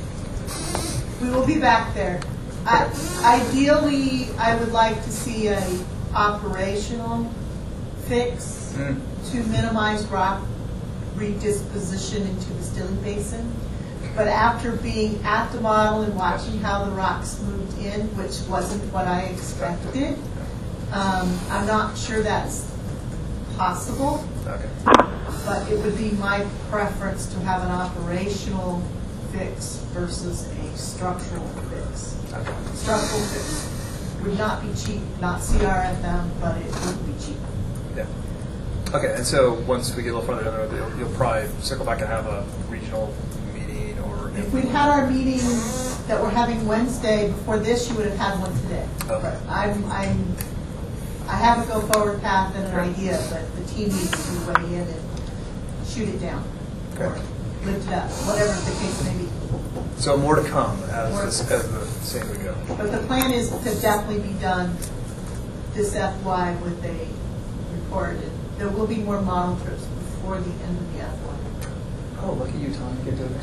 We will be back there. I- Ideally, I would like to see a operational fix Mm. to minimize rock redisposition into the Stilling Basin. But after being at the model and watching how the rocks moved in, which wasn't what I expected, um, I'm not sure that's possible. Okay. But it would be my preference to have an operational fix versus a structural fix. Structural fix would not be cheap, not C R F M, but it would be cheap. Yeah. Okay, and so once we get a little further down the road, you'll, you'll probably circle back and have a regional meeting or. If we'd had our meeting that we're having Wednesday before this, you would have had one today. Okay. I'm, I'm, I have a go-forward path and an idea, but the team needs to weigh in and shoot it down. Or lift it up, whatever the case may be. So more to come as, More. this, as the same we go. But the plan is to definitely be done this F Y with a report. There will be more model trips before the end of the F Y. Oh, look at you, Tom. You get to an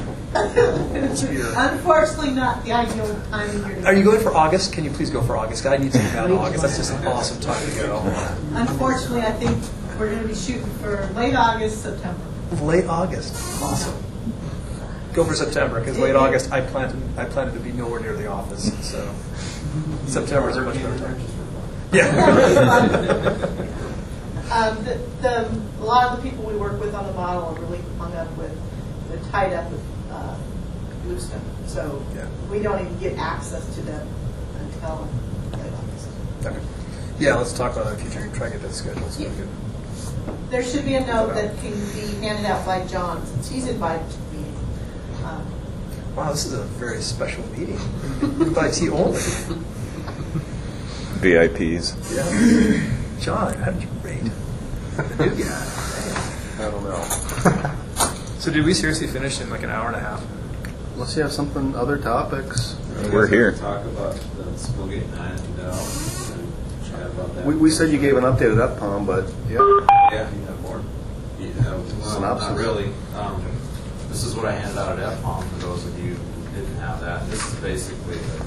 expert. Unfortunately, not the ideal time of year. to Are you go. going for August? Can you please go for August? I need to get out in August. That's just an awesome time to go. Unfortunately, I think we're going to be shooting for late August, September. Late August. Awesome. Go for September, because late August I planned I planned to be nowhere near the office, so September is a much better time. Um, the, the, a lot of the people we work with on the model are really hung up with, they're tied up with uh, Bluestone. So Yeah. we don't even get access to them until late August. Okay. Yeah, let's talk about that in the future and try to get that scheduled so we can. There should be a note that can be handed out by John, since he's invited to the meeting. Um, Wow, this is a very special meeting. Invitee only. V I Ps. Yeah. John, how did you rate the new guy? I don't know. So did we seriously finish in like an hour and a half? Unless you have something, other topics. We're here. Talk about the Spillgate nine and Dow and chat about that. We, we said you gave an update at Upcom, but yeah. Yeah, you have more. You know, well, Synopsis. not really. Um, this is what I handed out at F POM for those of you who didn't have that. This is basically the,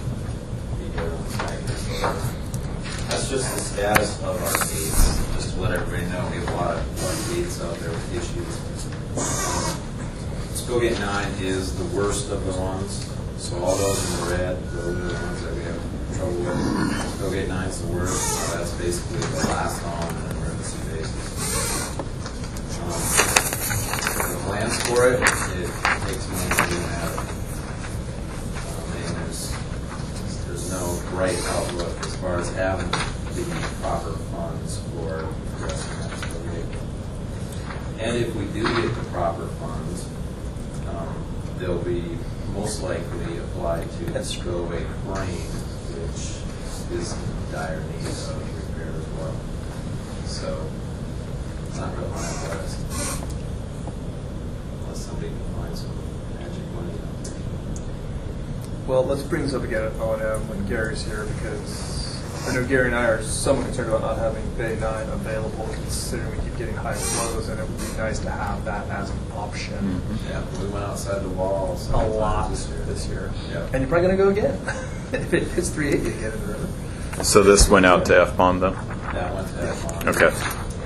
the that's just the status of our gates. Just to let everybody know, we have a lot of, a lot of gates out there with issues. Spillgate nine is the worst of the ones. So all those in the red, those are the ones that we have trouble with. Spillgate nine is the worst. So that's basically the last on an emergency basis. Um, the plans for it, it takes months to do that. Um, and there's, there's no bright outlook as far as having the proper funds for addressing that Spillgate. And if we do get the proper funds, um, they'll be most likely applied to the spillway crane, which is in dire need of repair as well. So it's not real high on the list. Unless somebody can find some magic money out there. Well, let's bring this up again at O and M when Gary's here, because I know Gary and I are somewhat concerned about not having Bay nine available, considering we keep getting high flows, and it would be nice to have that as an option. Mm-hmm. Yeah, we went outside the wall A lot this year. this year. Yeah. And you're probably going to go again. If it hits three eighty again in the river. So this went out to F POM, though? That went to F POM. Okay.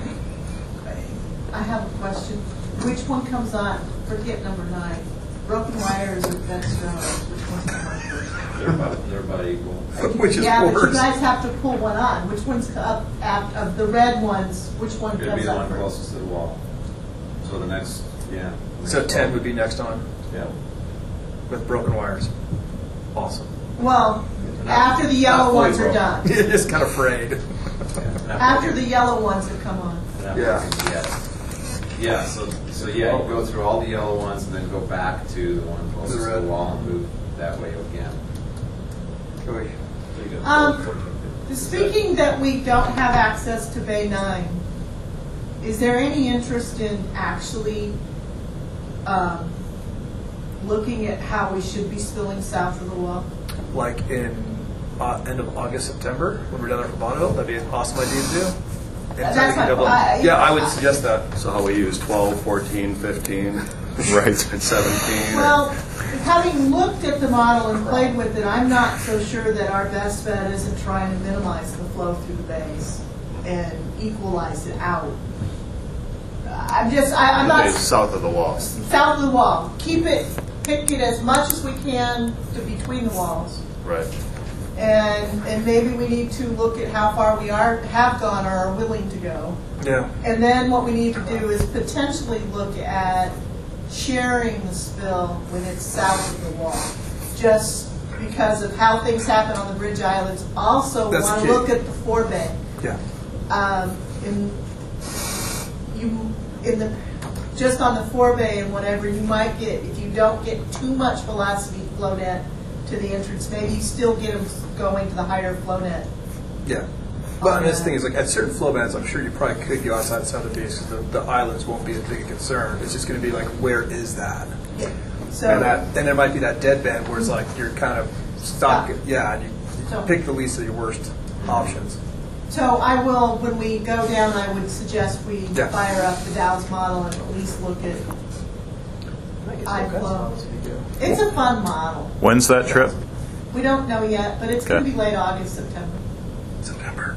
I have a question. Which one comes on? Forget number nine. Broken wires or fence rounds? Which one comes on first? They're about, they're about equal. Which is yeah, worse. but you guys have to pull one on. Which one's up, af- of the red ones, which one It'd be comes the up one first? closest to the wall. So the next, yeah. the So next ten one. would be next on Yeah. with broken wires. Awesome. Well, Not- after the yellow not ones fully are broken. done. It's kind of frayed. After the yellow ones have come on. Not Yeah. broken yet. Yeah, so, so yeah, you go through all the yellow ones and then go back to the one closest The to red. the wall and move that way again. Oy. So you go Um, fourteen, fifteen. Speaking that we don't have access to Bay nine, is there any interest in actually um, looking at how we should be spilling south of the wall? Like in uh, end of August, September, when we're down there for Bonneville, that'd be an awesome idea to do. That's Anytime we can what- double- I- yeah, I would suggest that. So how we use twelve, fourteen, fifteen, Right. and seventeen. Well, having looked at the model and played with it, I'm not so sure that our best bet isn't trying to minimize the flow through the bays and equalize it out. I'm just, I, I'm not. It's south of the wall. South of the wall. Keep it, pick it as much as we can to between the walls. Right. And, and maybe we need to look at how far we are, have gone or are willing to go. Yeah. And then what we need to do is potentially look at sharing the spill when it's south of the wall. Just because of how things happen on the bridge islands. Also That's want to key. look at the forebay. Yeah. Um, in, you, in the, just on the forebay and whatever, you might get, if you don't get too much velocity flow net to the entrance, maybe you still get them going to the higher flow net. Yeah. But and this thing is, like, at certain flow bands, I'm sure you probably could go outside the southern base because the, the islands won't be as big a concern. It's just going to be like, where is that? Yeah. So, and that, then there might be that dead band where it's like you're kind of stuck. Stuck. Yeah, and you, So- you pick the least of your worst options. so I will, when we go down, I would suggest we Yeah. fire up the Dow's model and at least look at iFlow. It's a fun model. When's that trip? We don't know yet, but it's going Okay. to be late August, September. September.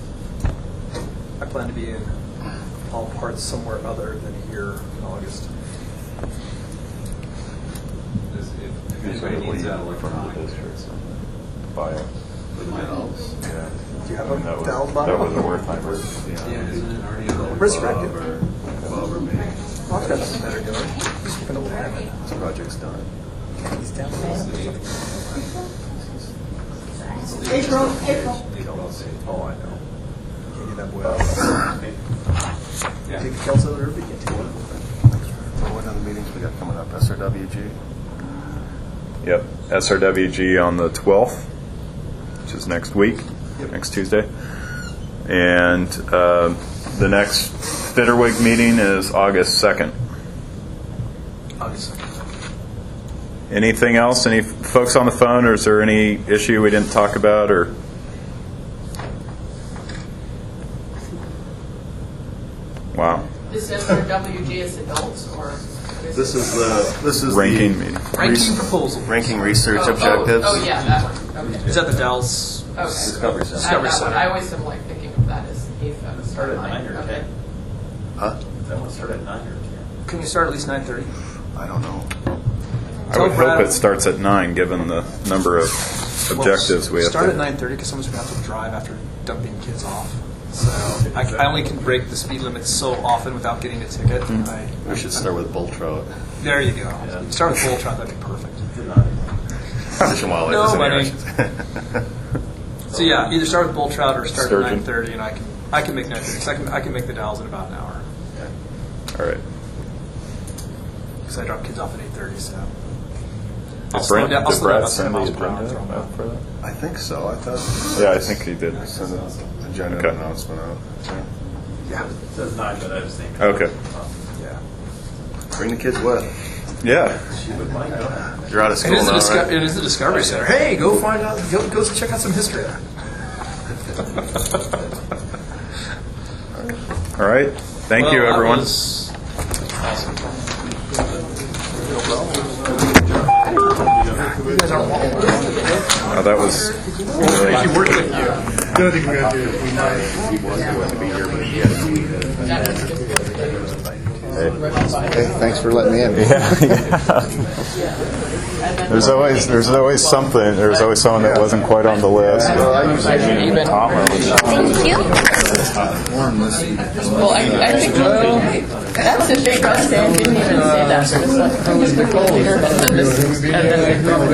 I plan to be in all parts somewhere other than here in August. If if anybody needs that electronic, Buy it. we might help. Yeah. Do you have That was, Valve that bottom? was a word fiber. Yeah. Resurrected. Rob's got something better doing. He's looking over there. This project's done. He's down April, April. Oh, I know. Can't get that boy out. Take the Kelso to Irving, get to one. So what other meetings we got coming up? S R W G? Yep, S R W G on the twelfth, which is next week, Yep. next Tuesday. And uh, the next Fitterwig meeting is August second. August second. Anything else? Any folks on the phone, or is there any issue we didn't talk about? Or wow, This is for W G as adults, or? This is the this is ranking the meeting. Ranking proposal. Ranking research Oh, oh, objectives. Oh, yeah, that one. Okay. Is that the Dallas Okay. Discovery Center. Discovery That one. Center? I always am like thinking of that as A F E M. Start at nine or Okay. ten? Huh? That one start at nine or ten? Can we start at least nine thirty? I don't know. I would hope it starts at nine, given the number of objectives we have. Start to, at nine thirty because someone's going to have to drive after dumping kids off. So I, I only can break the speed limit so often without getting a ticket. Mm-hmm. I, We should start with bull trout. there you go. Start with bull trout. That'd be perfect. Fish and wildlife. No is in money. there. So yeah, either start with bull trout or start Sturgeon. at nine thirty, and I can I can make nine thirty. Cause I can I can make the Dalles in about an hour all right. because I drop kids off at eight thirty. So Did slow Brent, down- I'll did slow down Brad about send ten the miles per hour and throw 'em agenda out. out for that? I think so. I thought. Yeah, I think he did. Send an agenda Okay. announcement out. Yeah. It says nine, but I was thinking. Okay. Yeah. Bring the kids with. Yeah. She would like that. You're out of It school is, the now, disco- right? it is the Discovery Center. Hey, go find out. Go, go check out some history. All right. Thank Well, you, that everyone. was awesome. Oh, that was. Thank you. Work with you. The only thing we got to do is we might, he was going to be here, but he had to leave it. Hey, thanks for letting me in. Yeah, yeah. There's always there's always something. There's always someone that wasn't quite on the list. Well, I usually Tom, or was it- Thank you. Well, I, I think that's a big question. Didn't even say that. It was like, who was the co-leader? And then this- and then